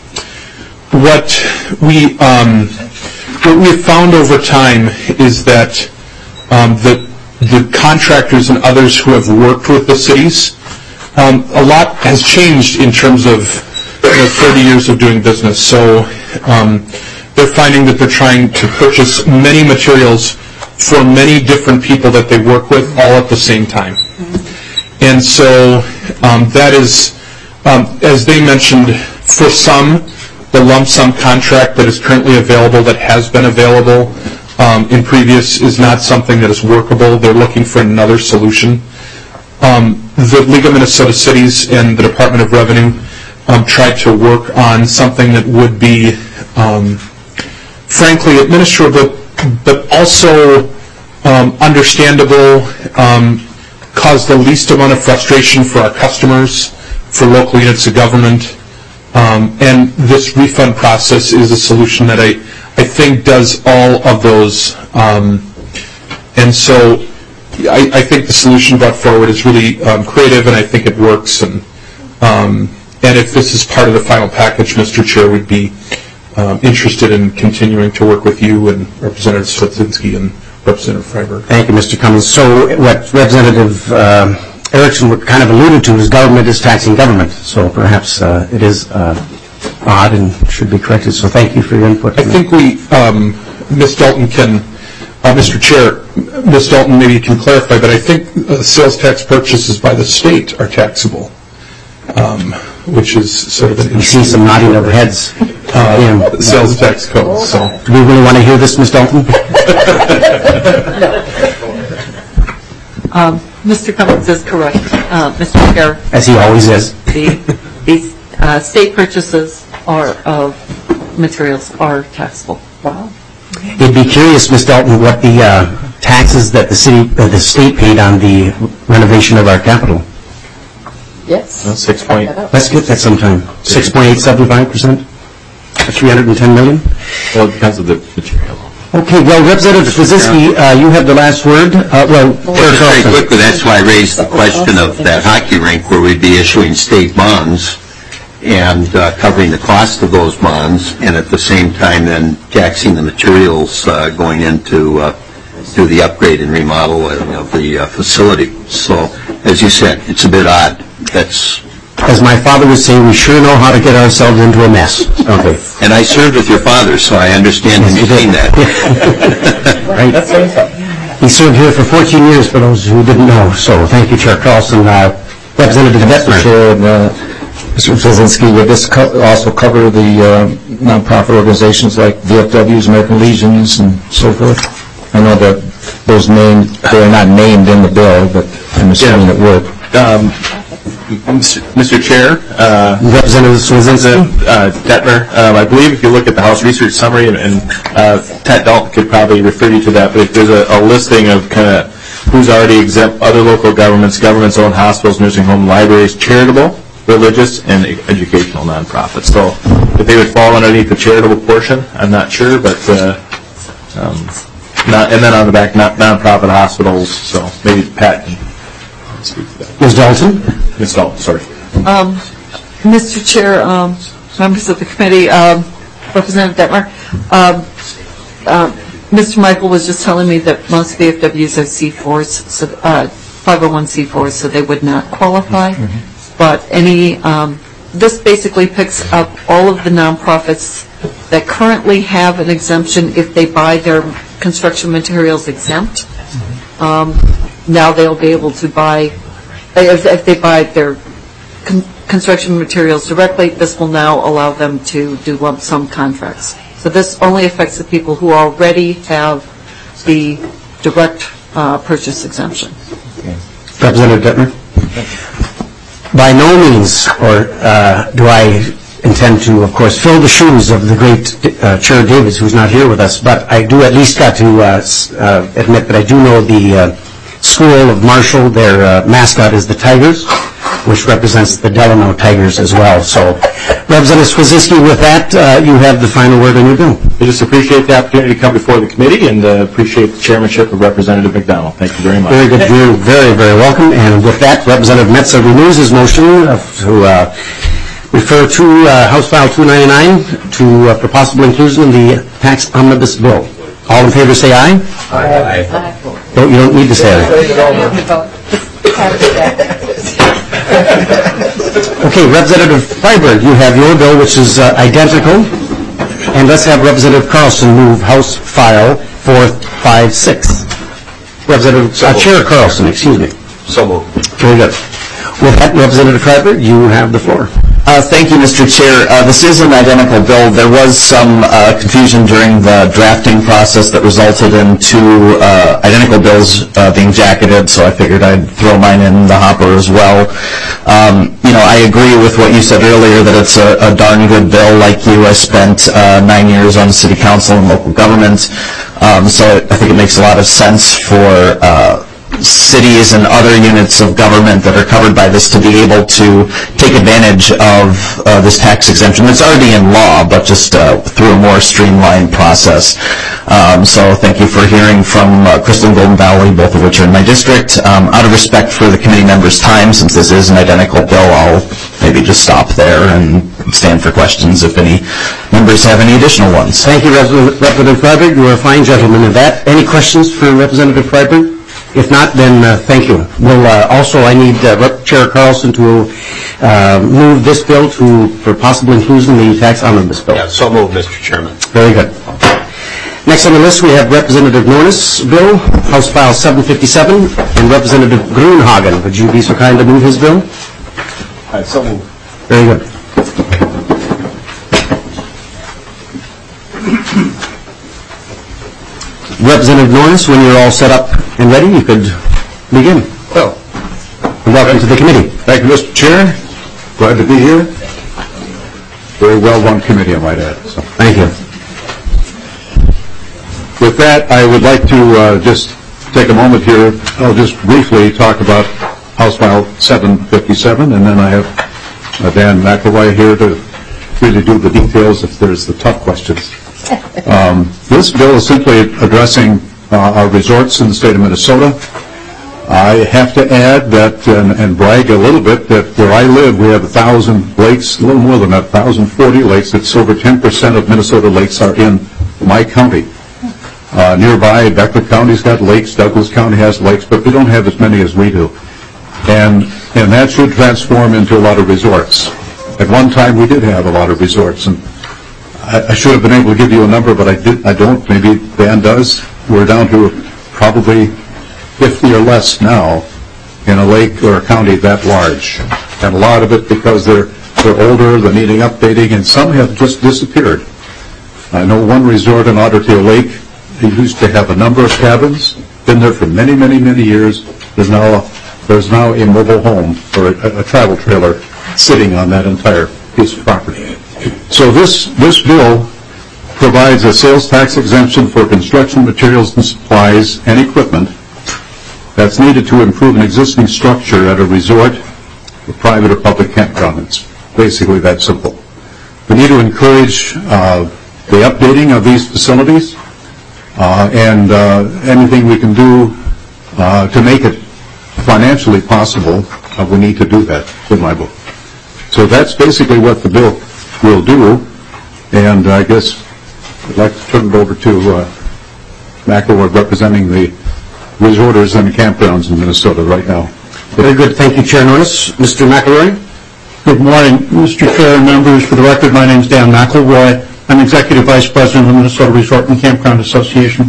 What we um, what we have found over time is that um, the the contractors and others who have worked with the cities, um, a lot has changed in terms of you know, thirty years of doing business. So um, they're finding that they're trying to purchase many materials for many different people that they work with all at the same time. And so um, that is, um, as they mentioned, for some, the lump sum contract that is currently available, that has been available um, in previous, is not something that is workable. They're looking for another solution. Um, the League of Minnesota Cities and the Department of Revenue um, tried to work on something that would be, um, frankly, administrable, but also um, understandable, um, cause the least amount of frustration for our customers, for local units of government. Um, and this refund process is a solution that I, I think does all of those. Um, and so I, I think the solution brought forward is really um, creative, and I think it works. And Um, and if this is part of the final package, Mister Chair, we'd be um, interested in continuing to work with you and Representative Swedzinski and Representative Freiberg. Thank you, Mister Cummings. So what Representative uh, Erickson kind of alluded to is government is taxing government. So perhaps uh, it is uh, odd and should be corrected. So thank you for your input. I think we, um, Miz Dalton can, uh, Mister Chair, Miz Dalton maybe you can clarify, but I think uh, sales tax purchases by the state are taxable, um, which is sort of an You see some nodding of heads. Uh, yeah. Sales tax code. So, do we really want to hear this, Miz Dalton? um, Mister Cummings is correct, uh, Mister Chair. As he always is. The, the uh, state purchases are of materials are taxable. Wow. It'd be curious, Miz Dalton, what the uh, taxes that the city, uh, the state paid on the renovation of our Capitol. Yes. Well, six point. Let's get that sometime. Six point eight seven five percent. Three hundred and ten million. Well, it depends on the material. Okay. Well, Representative Swedzinski, uh, you have the last word. Uh, well, Just very quickly, that's why I raised the question of that hockey rink where we'd be issuing state bonds and uh, covering the cost of those bonds, and at the same time then taxing the materials uh, going into uh, do the upgrade and remodel of the uh, facility. So, as you said, it's a bit odd. That's, as my father would say, we sure know how to get ourselves into a mess. Okay. And I served with your father, so I understand him saying that. Right. He served here for fourteen years, for those who didn't know. So, thank you, Chair Carlson. Uh, Representative Detmer. Chair, uh, Mister Swedzinski, would this co also cover the uh, nonprofit organizations like V F Ws, American Legions, and so forth? I know that those named, they're not named in the bill, but I'm assuming yeah. it would. Um, Mister Chair, uh, Representative Swedzinski, uh, Detmer, um, I believe if you look at the House Research Summary, and, and uh, Ted Dalton could probably refer you to that, but if there's a, a listing of kind of who's already exempt, other local governments, governments-owned hospitals, nursing home, libraries, charitable, religious, and educational nonprofits. So if they would fall underneath the charitable portion, I'm not sure, but uh, um, not, and then on the back, not nonprofit hospitals. So maybe Pat can speak to that. Miz Dalton. Miz Dalton, sorry. Um, Mister Chair, um, members of the committee, um, Representative Detmer, um, uh, Mister Michael was just telling me that most V F Ws are C fours, so, uh, five oh one C fours, so they would not qualify. Mm-hmm. But any, um, this basically picks up all of the nonprofits that currently have an exemption if they buy their construction materials exempt. Um, now they'll be able to buy, if, if they buy their con construction materials directly, this will now allow them to do lump sum contracts. So this only affects the people who already have the direct uh, purchase exemption. Okay. Representative Detmer. By no means or uh, do I intend to, of course, fill the shoes of the great uh, Chair Davids, who's not here with us, but I do at least got to uh, uh, admit that I do know the uh, School of Marshall. Their uh, mascot is the Tigers, which represents the Delano Tigers as well. So, Representative Swedzinski, with that, uh, you have the final word on your bill. I just appreciate the opportunity to come before the committee and uh, appreciate the chairmanship of Representative McDonald. Thank you very much. Very good. You're very, very welcome. And with that, Representative Metsa renews his motion to uh, refer to uh, House File two ninety-nine to, uh, for possible inclusion in the tax omnibus bill. All in favor say aye. Aye. Aye. Don't, you don't need to say aye. Okay, Representative Freiberg, you have your bill, which is uh, identical. And let's have Representative Carlson move House File four fifty-six. Representative, uh, Chair Carlson, excuse me. So moved. Very good. With that, Representative Freiberg, you have the floor. Uh, thank you, Mister Chair. Uh, this is an identical bill. There was some uh, confusion during the drafting process that resulted in two uh, identical bills uh, being jacketed, so I figured I'd throw mine in the hopper as well. Um, you know, I agree with what you said earlier that it's a, a darn good bill. Like you, I spent uh, nine years on city council and local government, um, so I think it makes a lot of sense for uh, cities and other units of government that are covered by this to be able to take advantage of uh, this tax exemption that's already in law, but just uh, through a more streamlined process. Um, so thank you for hearing from uh, Crystal and Golden Valley, both of which are in my district. Um, out of respect for the committee members' time, since this is an identical bill, I'll maybe maybe just stop there and stand for questions if any members have any additional ones. Thank you, Representative Freiberg. You are a fine gentleman in that. Any questions for Representative Freiberg? If not, then uh, thank you. Well, uh, also, I need uh, Rep. Chair Carlson to uh, move this bill to for possible inclusion in the tax omnibus bill. Yeah, so moved, Mister Chairman. Very good. Next on the list, we have Representative Nornis' bill, House File seven fifty-seven, and Representative Grunhagen. Would you be so kind to move his bill? All right, so moved. Very good. Representative Nornis, when you're all set up and ready, you could begin. Well, and welcome to the committee. Thank you, Mister Chair. Glad to be here. Very well-run committee, I might add. So. Thank you. With that, I would like to uh, just take a moment here. I'll just briefly talk about House File seven fifty-seven, and then I have uh, Dan McElroy here to really do the details if there's the tough questions. Um, this bill is simply addressing uh, our resorts in the state of Minnesota. I have to add that and, and brag a little bit that where I live, we have a thousand lakes, a little more than that, one thousand forty lakes. It's over ten percent of Minnesota lakes are in my county. Uh, nearby, Beckwood County's got lakes, Douglas County has lakes, but we don't have as many as we do. And, and that should transform into a lot of resorts. At one time, we did have a lot of resorts, and I, I should have been able to give you a number, but I did. I don't. Maybe Dan does. We're down to probably fifty or less now in a lake or a county that large, and a lot of it because they're they're older, they're needing updating, and some have just disappeared. I know one resort in Otter Tail Lake. They used to have a number of cabins, been there for many, many, many years. There's now a, there's now a mobile home or a, a travel trailer sitting on that entire piece of property. So this this bill provides a sales tax exemption for construction materials and supplies and equipment that's needed to improve an existing structure at a resort, a private or public campground. It's basically that simple. We need to encourage uh, the updating of these facilities. Uh, and uh, anything we can do uh, to make it financially possible, uh, we need to do that, in my book. So that's basically what the bill will do, and I guess I'd like to turn it over to uh, McElroy representing the resorters and the campgrounds in Minnesota right now. Very good. Thank you, Chair Nornis. Mister McElroy? Good morning, Mister Chair and members. For the record, my name is Dan McElroy. I'm Executive Vice President of the Minnesota Resort and Campground Association.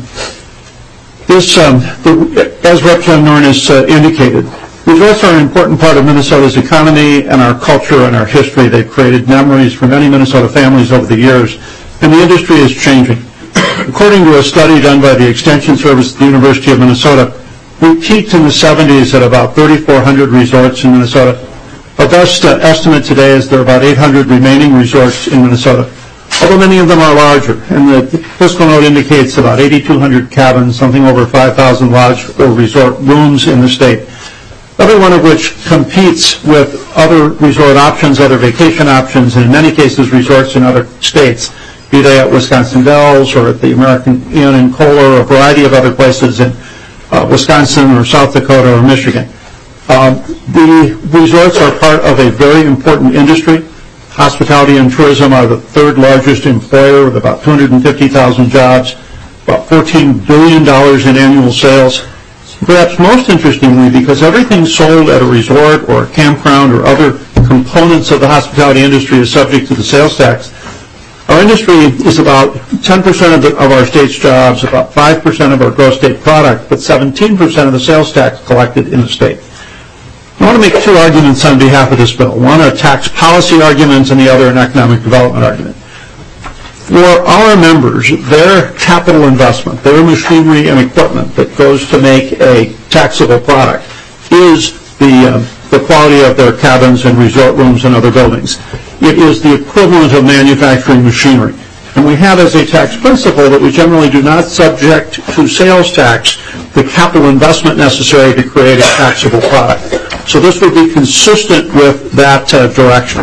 This, um, the, as Representative Nornis uh, indicated, resorts are an important part of Minnesota's economy and our culture and our history. They've created memories for many Minnesota families over the years, and the industry is changing. According to a study done by the Extension Service at the University of Minnesota, we peaked in the seventies at about thirty-four hundred resorts in Minnesota. Our best uh, estimate today is there are about eight hundred remaining resorts in Minnesota, although many of them are larger, and the fiscal note indicates about eighty-two hundred cabins, something over five thousand lodge or resort rooms in the state, every one of which competes with other resort options, other vacation options, and in many cases resorts in other states, be they at Wisconsin Dells or at the American Inn in Kohler or a variety of other places in uh, Wisconsin or South Dakota or Michigan. Um, the resorts are part of a very important industry. Hospitality and tourism are the third largest employer with about two hundred fifty thousand jobs, about fourteen billion dollars in annual sales. Perhaps most interestingly, because everything sold at a resort or a campground or other components of the hospitality industry is subject to the sales tax, our industry is about ten percent of, the, of our state's jobs, about five percent of our gross state product, but seventeen percent of the sales tax collected in the state. I want to make two arguments on behalf of this bill. One a tax policy argument and the other an economic development argument. For our members, their capital investment, their machinery and equipment that goes to make a taxable product is the, uh, the quality of their cabins and resort rooms and other buildings. It is the equivalent of manufacturing machinery. And we have as a tax principle that we generally do not subject to sales tax the capital investment necessary to create a taxable product. So this would be consistent with that uh, direction.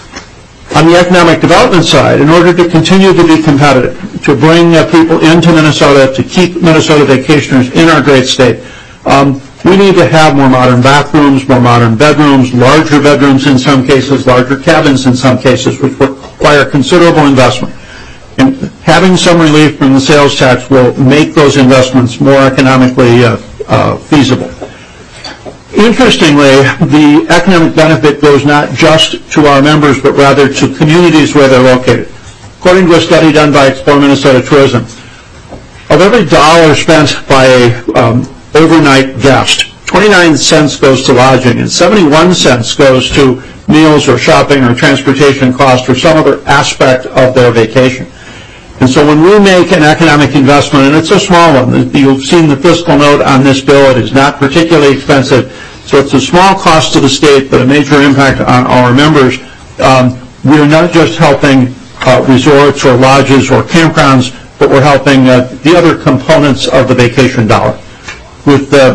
On the economic development side, in order to continue to be competitive, to bring uh, people into Minnesota, to keep Minnesota vacationers in our great state, um, We need to have more modern bathrooms, more modern bedrooms, larger bedrooms in some cases, larger cabins in some cases, which require considerable investment. And having some relief from the sales tax will make those investments more economically uh, uh, feasible. Interestingly, the economic benefit goes not just to our members, but rather to communities where they're located. According to a study done by Explore Minnesota Tourism, of every dollar spent by a um, overnight guest, twenty-nine cents goes to lodging and seventy-one cents goes to meals or shopping or transportation costs or some other aspect of their vacation. And so when we make an economic investment, and it's a small one, you've seen the fiscal note on this bill, it is not particularly expensive, so it's a small cost to the state but a major impact on our members. Um, we're not just helping uh, resorts or lodges or campgrounds, but we're helping uh, the other components of the vacation dollar. With uh,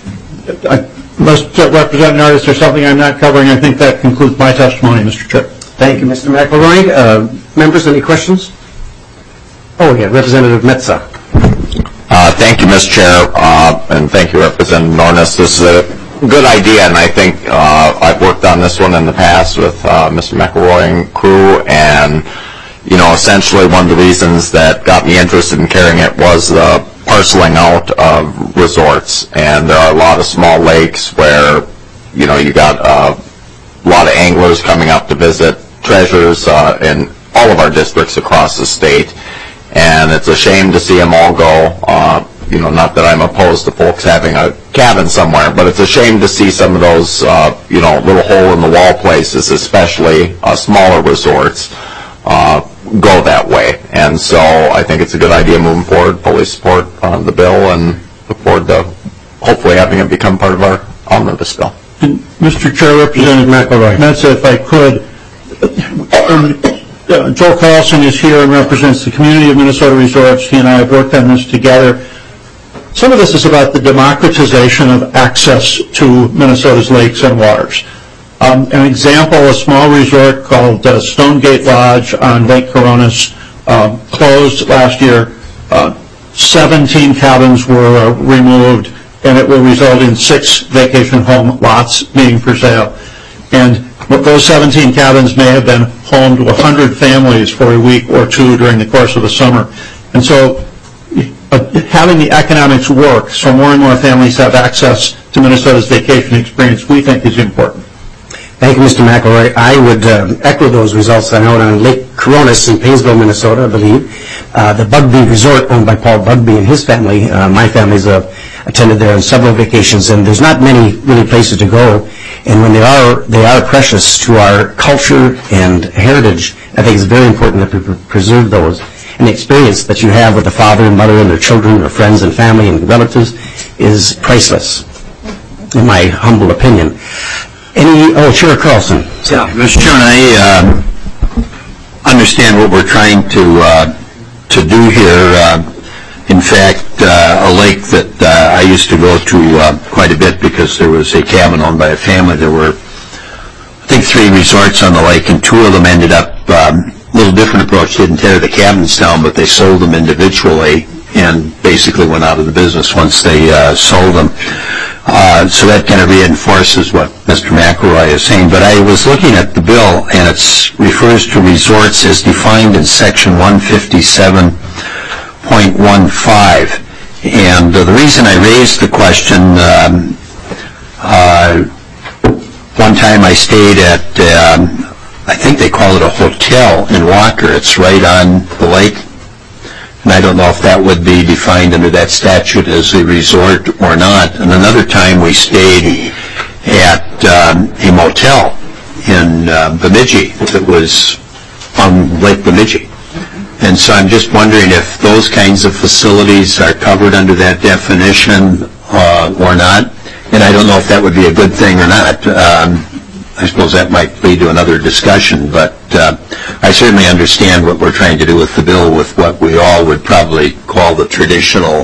unless uh, Representative Nardis, there's something I'm not covering, I think that concludes my testimony, Mister Chair. Thank you, Mister McElroy. Uh, members, any questions? Oh, yeah, Representative Metza. Uh, thank you, Mister Chair, uh, and thank you, Representative Nardis. This is a good idea, and I think uh, I've worked on this one in the past with uh, Mister McElroy and crew, and you know, essentially one of the reasons that got me interested in carrying it was the parceling out of resorts, and there are a lot of small lakes where, you know, you got uh, a lot of anglers coming up to visit treasures uh, in all of our districts across the state, and it's a shame to see them all go. Uh, you know, not that I'm opposed to folks having a cabin somewhere, but it's a shame to see some of those, uh, you know, little hole-in-the-wall places, especially uh, smaller resorts, uh, go that way. And so I think it's a good idea moving forward. Fully support uh, the bill and look forward to hopefully having it become part of our omnibus bill. And Mister Chair, Representative McElroy, Metza, if I could, um, uh, Joel Carlson is here and represents the community of Minnesota Resorts. He and I have worked on this together. Some of this is about the democratization of access to Minnesota's lakes and waters. Um, an example, a small resort called uh, Stonegate Lodge on Lake Coronis um, closed last year. Uh, seventeen cabins were uh, removed, and it will result in six vacation home lots being for sale. And those seventeen cabins may have been home to one hundred families for a week or two during the course of the summer. And so uh, having the economics work so more and more families have access to Minnesota's vacation experience, we think is important. Thank you, Mister McElroy. I would uh, echo those results. I know on Lake Coronis in Painesville, Minnesota, I believe, uh, the Bugby Resort owned by Paul Bugby and his family. Uh, my family's uh, attended there on several vacations, and there's not many really places to go. And when they are, they are precious to our culture and heritage. I think it's very important that we preserve those. And the experience that you have with the father and mother and their children or friends and family and relatives is priceless, in my humble opinion. Any, oh, Chair Carlson. Yeah, Mister Chairman, I uh, understand what we're trying to uh, to do here. Uh, in fact, uh, a lake that uh, I used to go to uh, quite a bit because there was a cabin owned by a family. There were, I think, three resorts on the lake, and two of them ended up, um, a little different approach, didn't tear the cabins down, but they sold them individually and basically went out of the business once they uh, sold them. Uh, so that kind of reinforces what Mister McElroy is saying. But I was looking at the bill, and it refers to resorts as defined in Section one fifty-seven point fifteen. And uh, the reason I raised the question, um, uh, one time I stayed at, um, I think they call it a hotel in Walker. It's right on the lake. And I don't know if that would be defined under that statute as a resort or not. And another time we stayed at um, a motel in uh, Bemidji that was on Lake Bemidji. And so I'm just wondering if those kinds of facilities are covered under that definition uh, or not. And I don't know if that would be a good thing or not. Um, I suppose that might lead to another discussion, but uh, I certainly understand what we're trying to do with the bill with what we all would probably call the traditional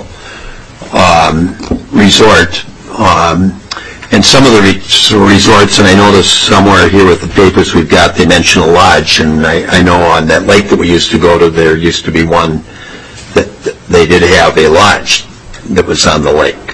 um, resort. Um, and some of the re resorts, and I noticed somewhere here with the papers we've got, they mention a lodge, and I, I know on that lake that we used to go to, there used to be one that, that they did have a lodge that was on the lake.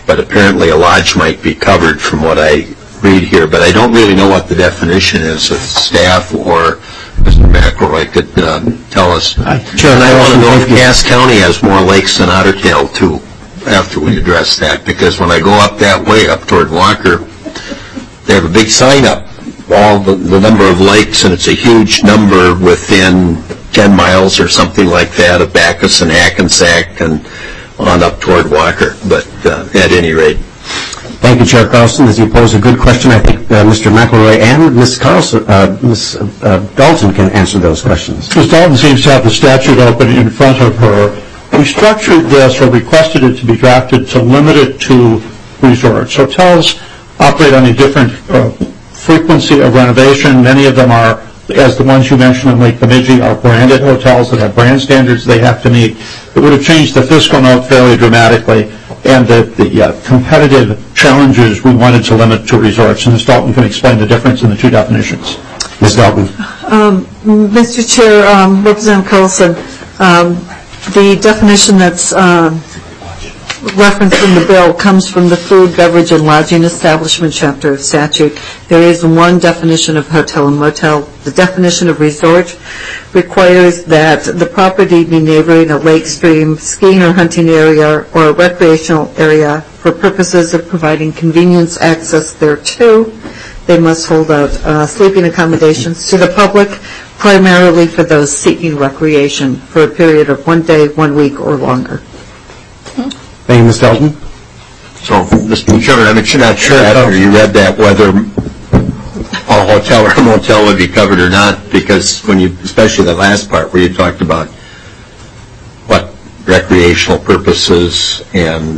but apparently a lodge might be covered from what I read here, but I don't really know what the definition is. If staff or Mister McElroy could uh, tell us. Sure, and I want also to know if think- Cass County has more lakes than Otter Tail, too, after we address that, because when I go up that way, up toward Walker, they have a big sign up, all the, the number of lakes, and it's a huge number within ten miles or something like that of Bacchus and Hackensack and on up toward Walker, but uh, at any rate. Thank you, Chair Carlson. As you pose a good question, I think uh, Mister McElroy and Miz Carlson, uh, Miz Uh, Dalton can answer those questions. Miz Dalton seems to have the statute open in front of her. We structured this, or requested it to be drafted, to limit it to resorts. Hotels operate on a different uh, frequency of renovation. Many of them are, as the ones you mentioned in Lake Bemidji, are branded hotels that have brand standards they have to meet. It would have changed the fiscal note fairly dramatically, and the, the uh, competitive challenges we wanted to limit to resorts. And Miz Dalton can explain the difference in the two definitions. Miz Dalton. Um, Mister Chair, um, Representative Carlson, um, the definition that's um, referenced in the bill comes from the Food, Beverage, and Lodging Establishment chapter of statute. There is one definition of hotel and motel. The definition of resort requires that the property be neighboring a lake, stream, skiing or hunting area, or a recreational area for purposes of providing convenience access thereto. They must hold out uh, sleeping accommodations to the public, primarily for those seeking recreation, for a period of one day, one week, or longer. Thank you, Miz Dalton. So, Mister Chairman, I'm not sure after you read that whether a hotel or a motel would be covered or not, because when you, especially the last part where you talked about what recreational purposes and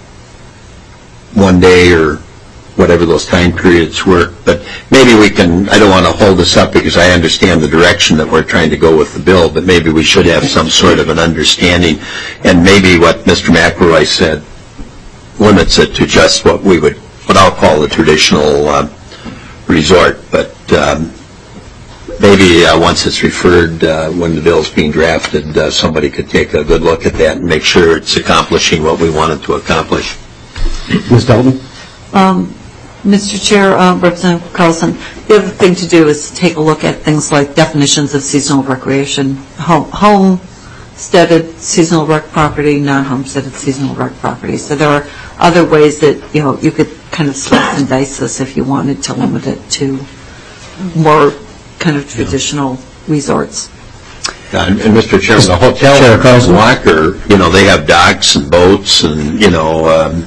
one day or whatever those time periods were. But maybe we can, I don't want to hold this up because I understand the direction that we're trying to go with the bill, but maybe we should have some sort of an understanding, and maybe what Mister McElroy said limits it to just what we would, what I'll call the traditional uh, resort. But um, maybe uh, once it's referred, uh, when the bill's being drafted, uh, somebody could take a good look at that and make sure it's accomplishing what we want it to accomplish. Miz Dalton? Um, Mister Chair, uh, Representative Carlson, the other thing to do is take a look at things like definitions of seasonal recreation, home, homesteaded seasonal rec property, non-homesteaded seasonal rec property. So there are other ways that, you know, you could kind of slice and dice this if you wanted to limit it to more kind of traditional resorts. Uh, and, and Mister Chairman, the hotel in Walker, you know, they have docks and boats and, you know, um,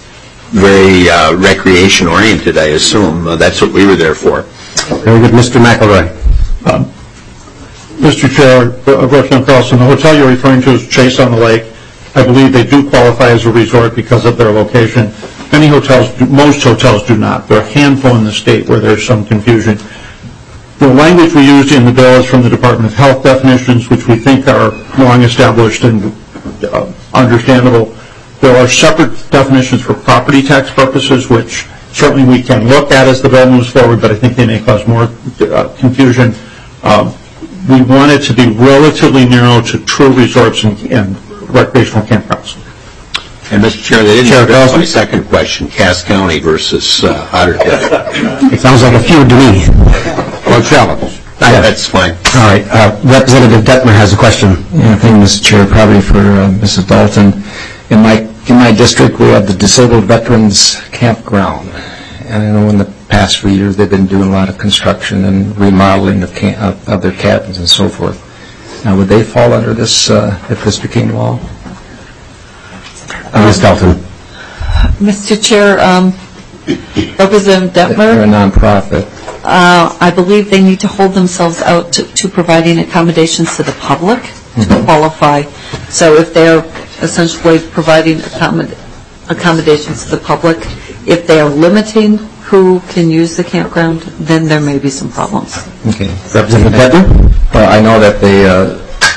very uh, recreation oriented, I assume. Uh, that's what we were there for. Very good. Mister McElroy. Um, Mister Chair, uh, Representative Carlson, the hotel you're referring to is Chase on the Lake. I believe they do qualify as a resort because of their location. Many hotels, do, most hotels do not. There are a handful in the state where there's some confusion. The language we used in the bill is from the Department of Health definitions, which we think are long established and uh, understandable. There are separate definitions for property tax purposes, which certainly we can look at as the bill moves forward, but I think they may cause more uh, confusion. Um, we want it to be relatively narrow to true resorts and, and recreational campgrounds. And Mister Chair, they didn't address my second question, Cass County versus uh, Otter Tail. It sounds like a feud to me. Or challenge. Yeah, that's fine. All right. Uh, Representative Detmer has a question. Yeah, thank you, Mister Chair. Probably for uh, Missus Dalton. In my in my district, we have the Disabled Veterans Campground, and I know in the past few years they've been doing a lot of construction and remodeling of, camp, of, of their cabins and so forth. Now, would they fall under this uh, if this became law? Uh, Miz Dalton. Mister Chair, um, Representative Detmer. They're a nonprofit. Uh, I believe they need to hold themselves out to, to providing accommodations to the public mm-hmm. to qualify. So if they're essentially providing accommod- accommodations to the public, if they are limiting who can use the campground, then there may be some problems. Okay. Representative Detmer? Well, I know that the uh,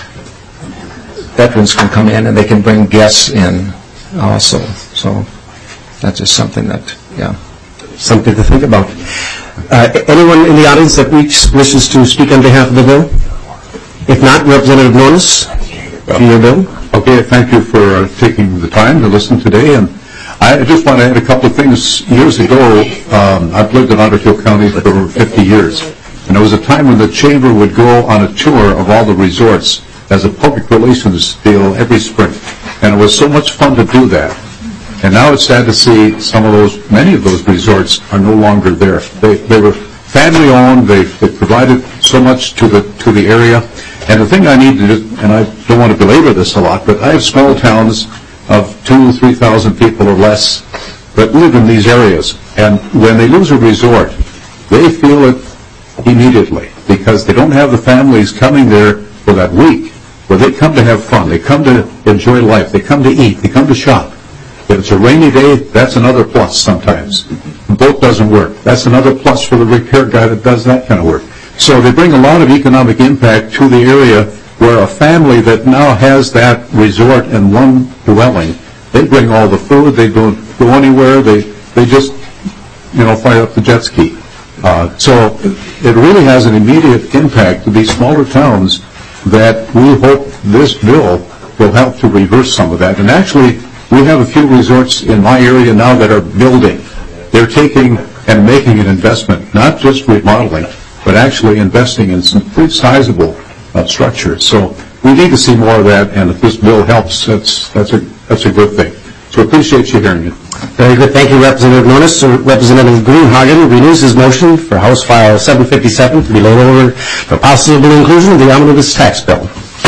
veterans can come in and they can bring guests in also. So that's just something that, yeah. Something to think about. Uh, anyone in the audience that wishes to speak on behalf of the bill? If not, Representative Nornis, for your bill. Okay, thank you for uh, taking the time to listen today. And I just want to add a couple of things. Years ago, um, I've lived in Underhill County for over fifty years, and there was a time when the Chamber would go on a tour of all the resorts as a public relations deal every spring, and it was so much fun to do that. And now it's sad to see some of those, many of those resorts are no longer there. They, they were family-owned. They, they provided so much to the to the area. And the thing I need to do, and I don't want to belabor this a lot, but I have small towns of two, three thousand people or less that live in these areas. And when they lose a resort, they feel it immediately because they don't have the families coming there for that week where they come to have fun. They come to enjoy life. They come to eat. They come to shop. If it's a rainy day, that's another plus sometimes. The boat doesn't work. That's another plus for the repair guy that does that kind of work. So they bring a lot of economic impact to the area where a family that now has that resort in one dwelling, they bring all the food, they don't go anywhere, they, they just, you know, fire up the jet ski. Uh, so it really has an immediate impact to these smaller towns that we hope this bill will help to reverse some of that. And actually, we have a few resorts in my area now that are building. They're taking and making an investment, not just remodeling, but actually investing in some pretty sizable uh, structures. So we need to see more of that, and if this bill helps, that's that's a that's a good thing. So I appreciate you hearing it. Very good. Thank you, Representative Nonis. So Representative Greenhagen renews his motion for House File seven fifty-seven to be laid over for possible inclusion of the omnibus tax bill.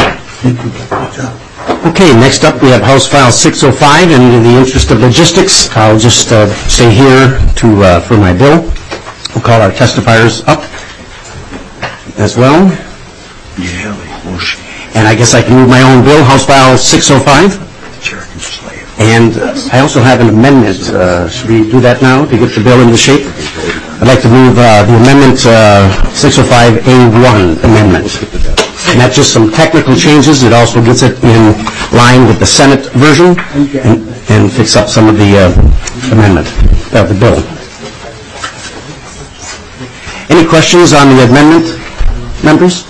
Okay, next up we have House File six oh five, and in the interest of logistics, I'll just uh, stay here to uh, for my bill. We'll call our testifiers up as well. And I guess I can move my own bill, House File six oh five. And I also have an amendment. Uh, should we do that now to get the bill into shape? I'd like to move uh, the amendment uh, six oh five A one amendment. And that's just some technical changes. It also gets it in line with the Senate version and, and fix up some of the uh, amendment of uh, the bill. Any questions on the amendment, members?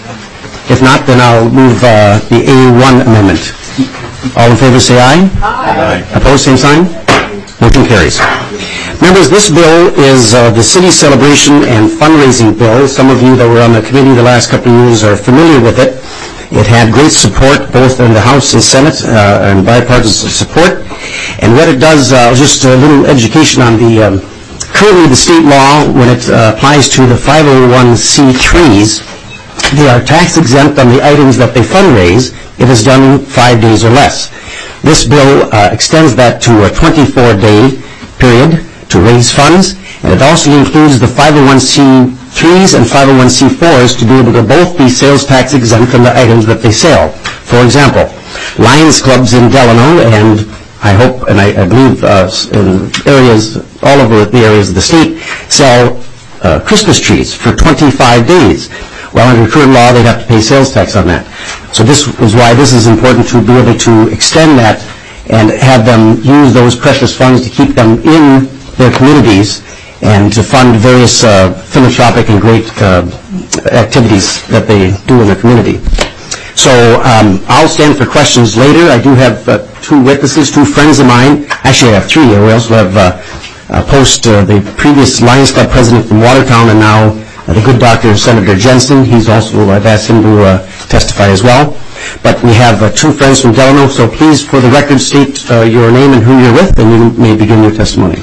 If not, then I'll move uh, the A one amendment. All in favor say aye. Aye. Opposed, same sign. Motion carries. Members, this bill is uh, the city celebration and fundraising bill. Some of you that were on the committee the last couple of years are familiar with it. It had great support both in the House and Senate uh, and bipartisan support. And what it does, uh, just a little education on the, um, currently the state law, when it uh, applies to the five oh one c threes, they are tax exempt on the items that they fundraise if it's done in five days or less. This bill uh, extends that to a twenty-four day period to raise funds, and it also includes the five oh one c threes and five oh one c fours to be able to both be sales tax exempt on the items that they sell. For example, Lions Clubs in Delano, and I hope, and I, I believe uh, in areas, all over the areas of the state, sell uh, Christmas trees for twenty-five days. Well, under current law, they'd have to pay sales tax on that. So this is why this is important to be able to extend that and have them use those precious funds to keep them in their communities and to fund various uh, philanthropic and great uh, activities that they do in their community. So um, I'll stand for questions later. I do have uh, two witnesses, two friends of mine. Actually, I have three. We also have uh, uh, post uh, the previous Lions Club president from Watertown and now uh, the good doctor, Senator Jensen. He's also, I've asked him to uh, testify as well. But we have uh, two friends from Delano, so please, for the record, state uh, your name and who you're with, and you may begin your testimony.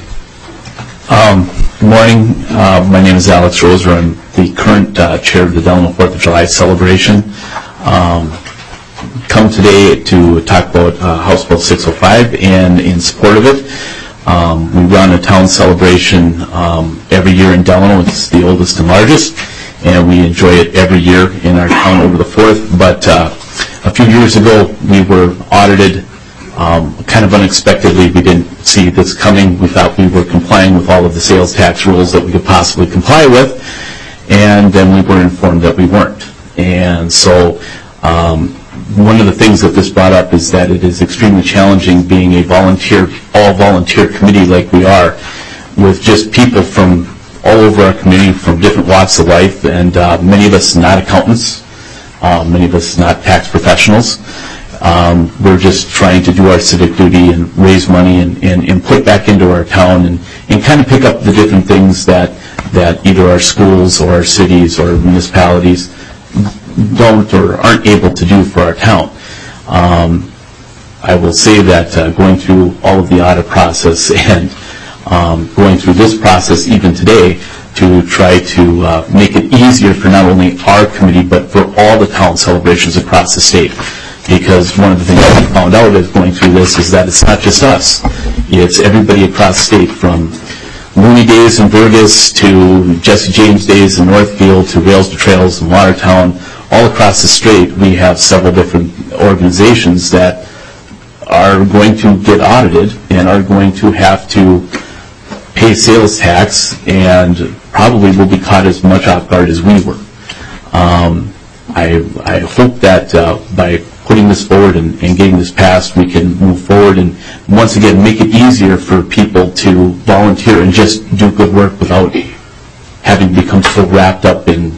Um, good morning. Uh, my name is Alex Roser. I'm the current uh, chair of the Delano fourth of July celebration. Um, come today to talk about uh, House Bill six oh five and in support of it. Um, we run a town celebration um, every year in Delano. It's the oldest and largest, and we enjoy it every year in our town over the fourth. But uh, a few years ago, we were audited um, kind of unexpectedly. We didn't see this coming. We thought we were complying with all of the sales tax rules that we could possibly comply with, and then we were informed that we weren't. And so um, one of the things that this brought up is that it is extremely challenging being a volunteer, all-volunteer committee like we are, with just people from all over our community from different walks of life, and uh, many of us not accountants, uh, many of us not tax professionals. Um, we're just trying to do our civic duty and raise money and, and, and put back into our town and, and kind of pick up the different things that, that either our schools or our cities or municipalities don't or aren't able to do for our town. Um, I will say that uh, going through all of the audit process and um, going through this process even today to try to uh, make it easier for not only our committee but for all the town celebrations across the state. Because one of the things that we found out as going through this is that it's not just us. It's everybody across the state, from Looney Days in Burgess to Jesse James Days in Northfield to Rails to Trails in Watertown. All across the state, we have several different organizations that are going to get audited and are going to have to pay sales tax and probably will be caught as much off guard as we were. Um, I, I hope that uh, by putting this forward and, and getting this passed, we can move forward and once again make it easier for people to volunteer and just do good work without having become so wrapped up in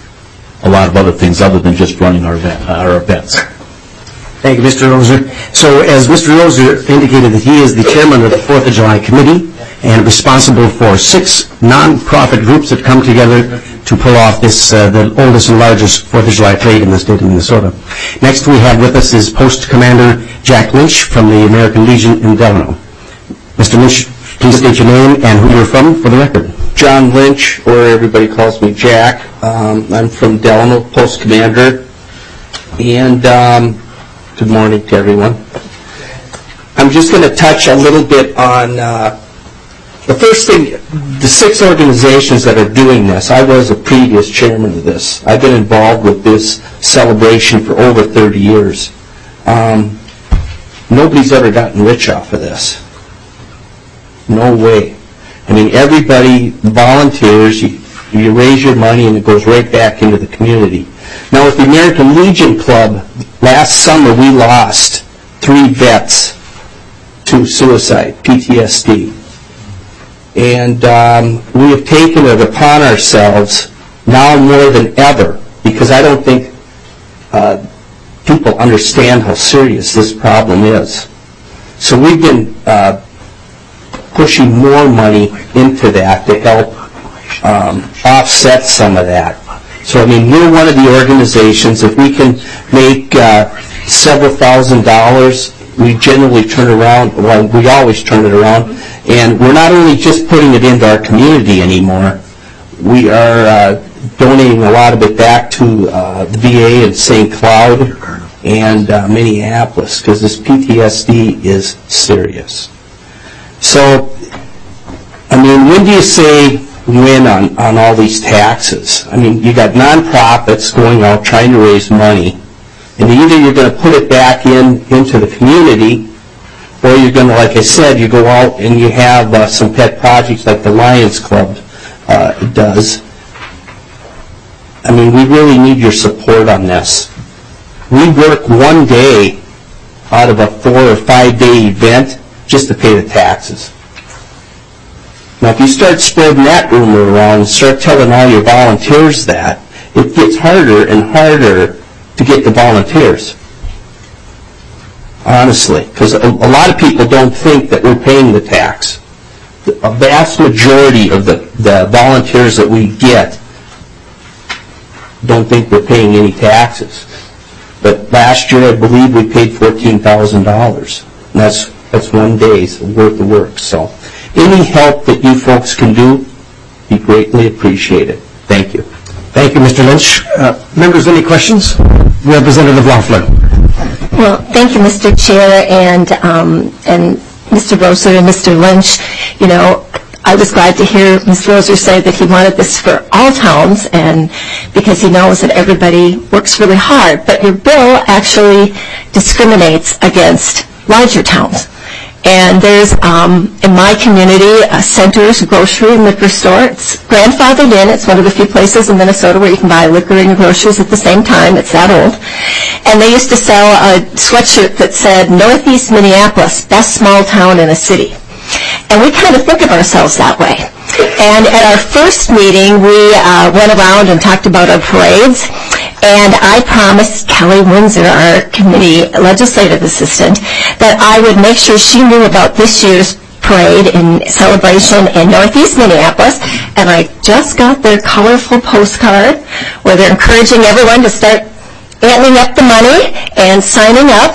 a lot of other things other than just running our, event, our events. Thank you, Mister Roser. So as Mister Roser indicated that he is the chairman of the fourth of July Committee and responsible for six non-profit groups that come together to pull off this, uh, the oldest and largest fourth of July parade in the state of Minnesota. Next we have with us is Post Commander Jack Lynch from the American Legion in Delano. Mister Lynch, please state your name and who you're from for the record. John Lynch, or everybody calls me Jack. Um, I'm from Delano, Post Commander. And um, good morning to everyone. I'm just going to touch a little bit on uh, the first thing, the six organizations that are doing this. I was a previous chairman of this. I've been involved with this celebration for over thirty years. Um, nobody's ever gotten rich off of this. No way. I mean, everybody volunteers, you, you raise your money and it goes right back into the community. Now with the American Legion Club, last summer we lost three vets to suicide, P T S D. And um, we have taken it upon ourselves now more than ever, because I don't think uh, people understand how serious this problem is. So we've been uh, pushing more money into that to help um, offset some of that. So I mean, we're one of the organizations, if we can make uh, several thousand dollars, we generally turn around, well, we always turn it around, and we're not only just putting it into our community anymore, we are uh, donating a lot of it back to uh, the V A in Saint Cloud and uh, Minneapolis, because this P T S D is serious. So, I mean, when do you say win on, on all these taxes? I mean, you got nonprofits going out trying to raise money, and either you're going to put it back in into the community, or you're going to, like I said, you go out and you have uh, some pet projects like the Lions Club uh, does. I mean, we really need your support on this. We work one day out of a four or five day event just to pay the taxes. Now, if you start spreading that rumor around and start telling all your volunteers that, it gets harder and harder to get the volunteers. Honestly, because a, a lot of people don't think that we're paying the tax. A vast majority of the, the volunteers that we get don't think we're paying any taxes. But last year, I believe we paid fourteen thousand dollars. And that's, that's one day's worth of work. So any help that you folks can do, be greatly appreciated. Thank you. Thank you, Mister Lynch. Uh, members, any questions? Representative Loeffler. Well, thank you, Mister Chair, and um, and Mister Roser and Mister Lynch. You know, I was glad to hear Mister Roser say that he wanted this for all towns, and because he knows that everybody works really hard. But your bill actually discriminates against larger towns. And there's, um, in my community, a Center's grocery and liquor store. It's grandfathered in. It's one of the few places in Minnesota where you can buy liquor and groceries at the same time. It's that old. And they used to sell a sweatshirt that said, Northeast Minneapolis, best small town in a city. And we kind of think of ourselves that way. And at our first meeting, we uh, went around and talked about our parades. And I promised Kelly Windsor, our committee legislative assistant, that I would make sure she knew about this year's parade and celebration in Northeast Minneapolis, and I just got their colorful postcard where they're encouraging everyone to start adding up the money and signing up.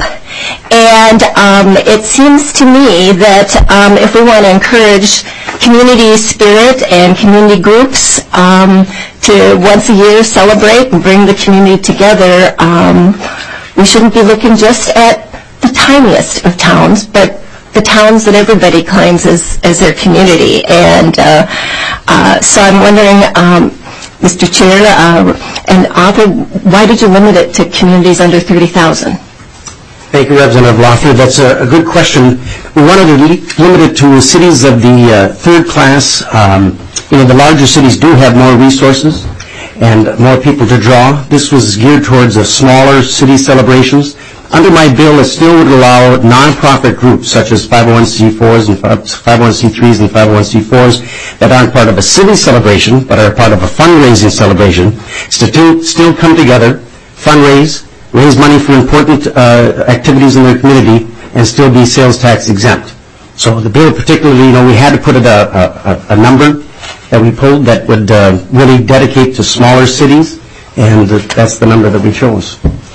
And um, it seems to me that um, if we want to encourage community spirit and community groups um, to once a year celebrate and bring the community together, um, we shouldn't be looking just at the tiniest of towns, but the towns that everybody claims as, as their community. And uh, uh, so I'm wondering, um, Mister Chair uh, and Arthur, why did you limit it to communities under thirty thousand? Thank you, Representative Loeffler. That's a, a good question. We wanted to li- limit it to cities of the uh, third class. Um, you know, the larger cities do have more resources and more people to draw. This was geared towards the smaller city celebrations. Under my bill, it still would allow nonprofit groups such as five oh one c fours and five oh one c threes and five oh one c fours that aren't part of a city celebration but are part of a fundraising celebration to still come together, fundraise, raise money for important uh, activities in their community, and still be sales tax exempt. So the bill particularly, you know, we had to put it a, a, a number that we pulled that would uh, really dedicate to smaller cities, and that's the number that we chose.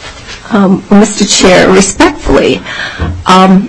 Um, Mister Chair, respectfully, um,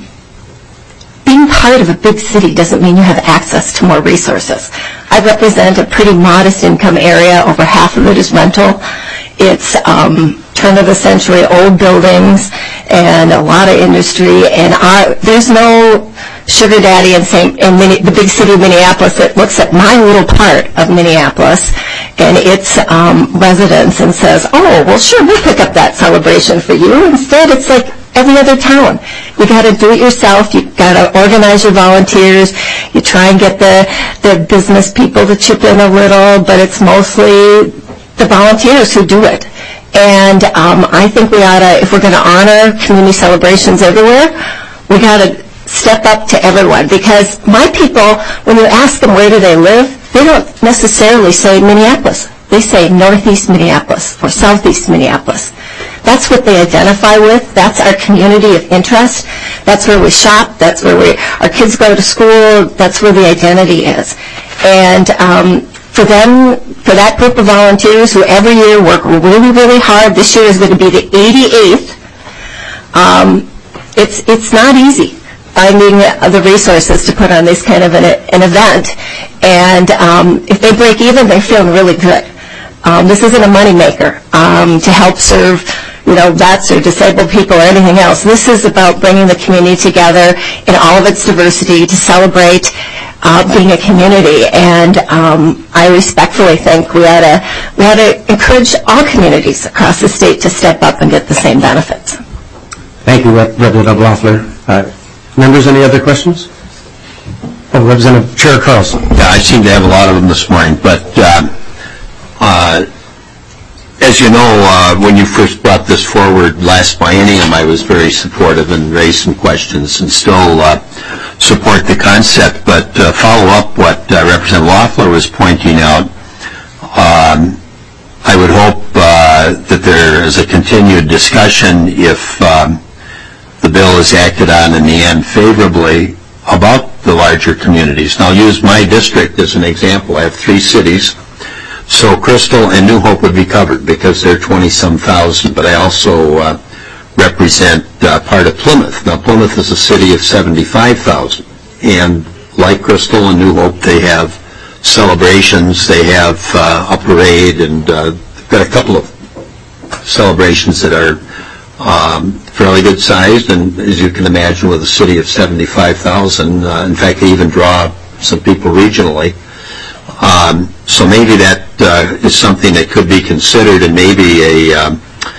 being part of a big city doesn't mean you have access to more resources. I represent a pretty modest income area. Over half of it is rental. It's um, turn-of-the-century old buildings and a lot of industry, and our, there's no sugar daddy in, Saint, in Mini, the big city of Minneapolis that looks at my little part of Minneapolis and its um, residents and says, oh, well, sure, we'll pick up that celebration for you. Instead, it's like every other town. You got to do it yourself. You got to organize your volunteers. You try and get the, the business people to chip in a little, but it's mostly the volunteers who do it. And um, I think we ought to, if we're going to honor community celebrations everywhere, we got to step up to everyone, because my people, when you ask them where do they live, they don't necessarily say Minneapolis. They say Northeast Minneapolis or Southeast Minneapolis. That's what they identify with. That's our community of interest. That's where we shop. That's where we, our kids go to school. That's where the identity is. And um, for them, for that group of volunteers who every year work really, really hard, this year is going to be the eighty-eighth, um, it's, it's not easy finding the resources to put on this kind of an, an event. And um, if they break even, they're feeling really good. Um, this isn't a moneymaker um, to help serve, you know, vets or disabled people or anything else. This is about bringing the community together in all of its diversity to celebrate uh, being a community. And um, I respectfully think we ought to we ought to encourage all communities across the state to step up and get the same benefits. Thank you, Representative Loeffler. Uh, Members, any other questions? Oh, Representative Chair Carlson. Yeah, I seem to have a lot of them this morning, but uh, uh, as you know, uh, when you first brought this forward last biennium, I was very supportive and raised some questions and still uh, support the concept, but uh, follow up what uh, Representative Loeffler was pointing out. Um, I would hope uh, that there is a continued discussion if um, the bill is acted on in the end favorably about the larger communities. Now, I'll use my district as an example. I have three cities. So Crystal and New Hope would be covered because they're twenty-some thousand, but I also uh, represent uh, part of Plymouth. Now, Plymouth is a city of seventy-five thousand, and like Crystal and New Hope, they have celebrations. They have uh, a parade, and uh, they've got a couple of celebrations that are Um, fairly good sized, and as you can imagine, with a city of seventy-five thousand, uh, in fact, they even draw some people regionally. Um, so maybe that uh, is something that could be considered, and maybe a um,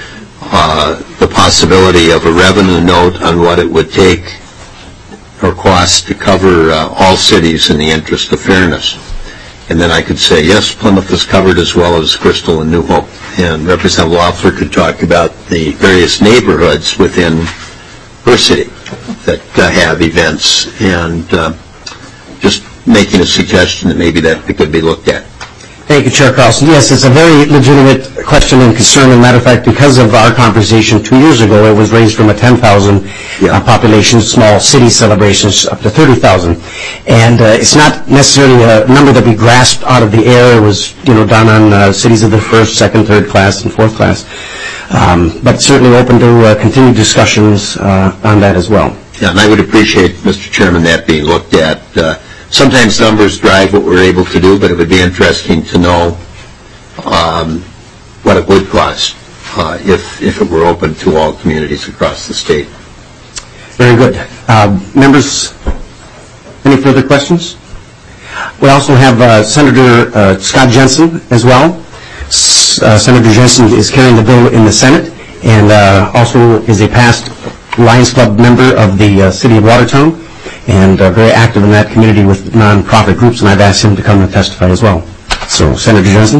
uh, the possibility of a revenue note on what it would take or cost to cover uh, all cities in the interest of fairness. And then I could say, yes, Plymouth is covered as well as Crystal and New Hope. And Representative Loeffler could talk about the various neighborhoods within her city that uh, have events, and uh, just making a suggestion that maybe that could be looked at. Thank you, Chair Carlson. Yes, it's a very legitimate question and concern. As a matter of fact, because of our conversation two years ago, it was raised from a ten thousand yeah. uh, population, small city celebrations, up to thirty thousand. And uh, it's not necessarily a number that we grasped out of the air. It was, you know, done on uh, cities of the first, second, third class, and fourth class. Um, but certainly open to uh, continued discussions uh, on that as well. Yeah, and I would appreciate, Mister Chairman, that being looked at. Uh, Sometimes numbers drive what we're able to do, but it would be interesting to know um, what it would cost uh, if, if it were open to all communities across the state. Very good. Uh, members, any further questions? We also have uh, Senator uh, Scott Jensen as well. S uh, Senator Jensen is carrying the bill in the Senate and uh, also is a past Lions Club member of the uh, City of Watertown, and uh, very active in that community with non-profit groups, and I've asked him to come and testify as well. So, Senator Jensen.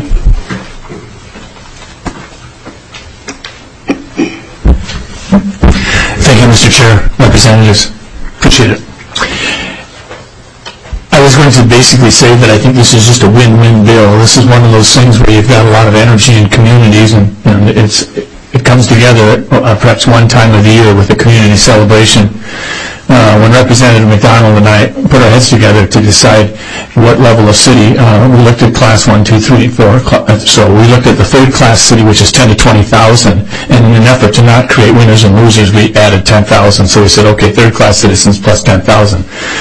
Thank you, Mister Chair, Representatives. Appreciate it. I was going to basically say that I think this is just a win-win bill. This is one of those things where you've got a lot of energy in communities, and, and it's, it comes together uh, perhaps one time of the year with a community celebration. Uh, when Representative McDonald and I put our heads together to decide what level of city, uh, we looked at class one, two, three, four. So we looked at the third class city, which is ten to twenty thousand, and in an effort to not create winners and losers, we added ten thousand. So we said, okay, third class citizens plus ten thousand.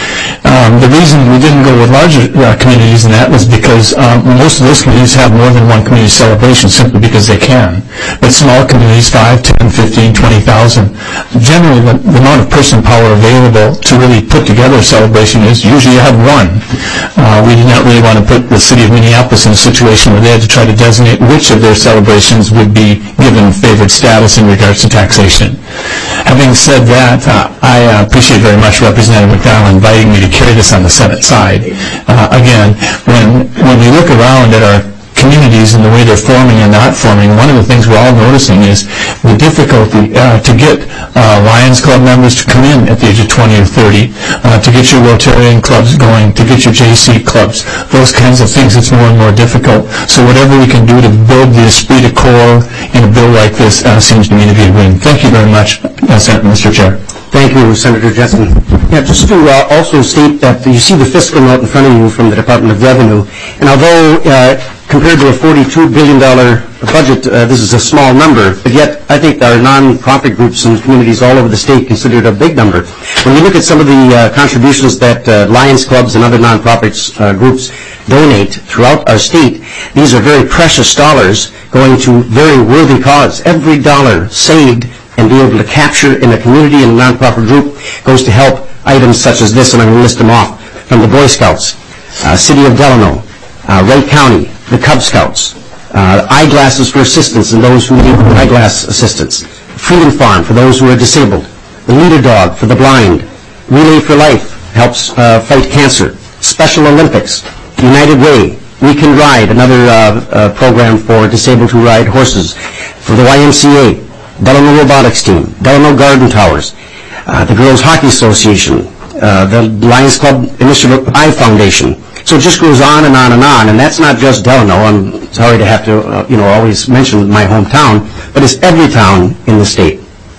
Um, the reason we didn't go with larger uh, communities than that was because um, most of those communities have more than one community celebration simply because they can. But small communities, five, ten, fifteen, twenty thousand, generally the, the amount of person power available to really put together a celebration is usually you have one. Uh, we did not really want to put the city of Minneapolis in a situation where they had to try to designate which of their celebrations would be given favored status in regards to taxation. Having said that, uh, I uh, appreciate very much Representative McDonald inviting me to carry this on the Senate side. Uh, again, when, when we look around at our communities and the way they're forming and not forming, one of the things we're all noticing is the difficulty uh, to get uh, Lions Club members to come in at the age of twenty or thirty, uh, to get your Rotarian clubs going, to get your J C clubs, those kinds of things. It's more and more difficult. So whatever we can do to build the esprit de corps in a bill like this uh, seems to me to be a win. Thank you very much, uh, Mister Chair. Thank you, Senator Jensen. Yeah, just to uh, also state that you see the fiscal note in front of you from the Department of Revenue, and although uh, compared to a forty-two billion dollars budget, uh, this is a small number, but yet I think our non-profit groups and communities all over the state consider it a big number. When you look at some of the uh, contributions that uh, Lions Clubs and other non-profit uh, groups donate throughout our state, these are very precious dollars going to very worthy cause. Every dollar saved and be able to capture in a community and a non-profit group goes to help items such as this, and I'm going to list them off, from the Boy Scouts, uh, City of Delano, uh, Wright County, the Cub Scouts, uh, eyeglasses for assistance and those who need eyeglass assistance, Freedom Farm for those who are disabled, the Leader Dog for the blind, Relay for Life helps uh, fight cancer, Special Olympics, United Way, We Can Ride, another uh, uh, program for disabled who ride horses, for the Y M C A, Delano Robotics Team, Delano Garden Towers, uh, the Girls Hockey Association, uh, the Lions Club Initiative Eye Foundation. So it just goes on and on and on, and that's not just Delano. I'm sorry to have to, uh, you know, always mention my hometown, but it's every town in the state.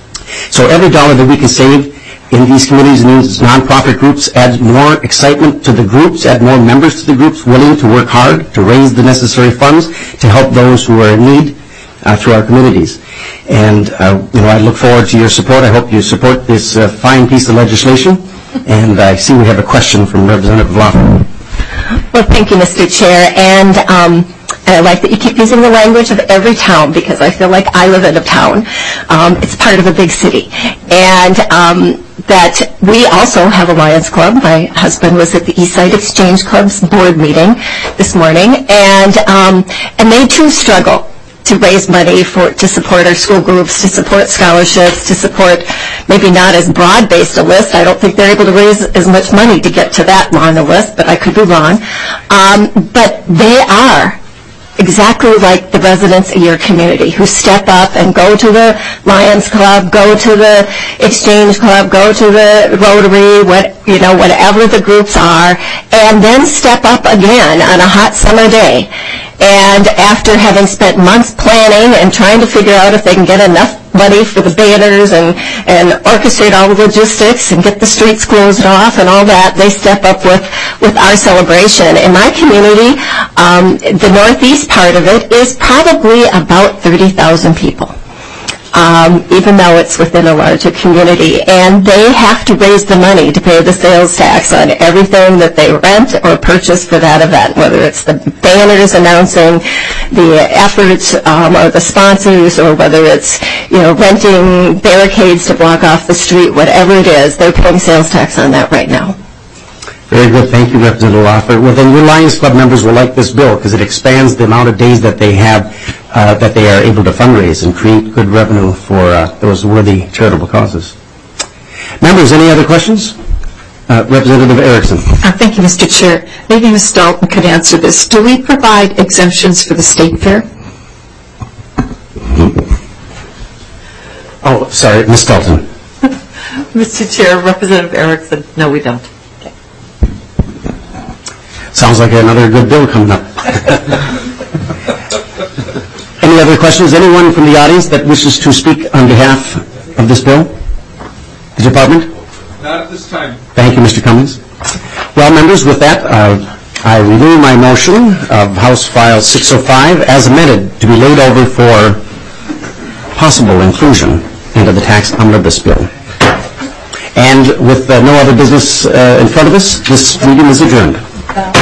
So every dollar that we can save in these communities and these nonprofit groups adds more excitement to the groups, add more members to the groups willing to work hard to raise the necessary funds to help those who are in need uh, through our communities. And, uh, you know, I look forward to your support. I hope you support this uh, fine piece of legislation. And I see we have a question from Representative Laughlin. Well, thank you, Mister Chair. And um, I like that you keep using the language of every town, because I feel like I live in a town. Um, it's part of a big city. And um, that we also have a Lions Club. My husband was at the Eastside Exchange Club's board meeting this morning. And, um, and they, too, struggle to raise money for to support our school groups, to support scholarships, to support maybe not as broad-based a list. I don't think they're able to raise as much money to get to that long a list, but I could be wrong. Um, but they are exactly like the residents of your community who step up and go to the Lions Club, go to the Exchange Club, go to the Rotary, what, you know, whatever the groups are, and then step up again on a hot summer day And after having spent months planning and trying to figure out if they can get enough money for the banners and, and orchestrate all the logistics and get the streets closed off and all that, they step up with, with our celebration. In my community, um, the northeast part of it is probably about thirty thousand people. Um, even though it's within a larger community. And they have to raise the money to pay the sales tax on everything that they rent or purchase for that event, whether it's the banners announcing the efforts um, or the sponsors, or whether it's, you know, renting barricades to block off the street, whatever it is, they're paying sales tax on that right now. Very good. Thank you, Representative Laffer. Well, then your Lions Club members will like this bill because it expands the amount of days that they have uh, that they are able to fundraise and create good revenue for uh, those worthy charitable causes. Members, any other questions? Uh, Representative Erickson. Uh, thank you, Mister Chair. Maybe Miz Dalton could answer this. Do we provide exemptions for the state fair? Oh, sorry, Miz Dalton. Mister Chair, Representative Erickson, no, we don't. Sounds like another good bill coming up. Any other questions? Anyone from the audience that wishes to speak on behalf of this bill? The department? Not at this time. Thank you, Mister Cummings. Well, members, with that, uh, I renew my motion of House File six oh five as amended to be laid over for possible inclusion into the tax omnibus bill. And with uh, no other business uh, in front of us, this meeting is adjourned.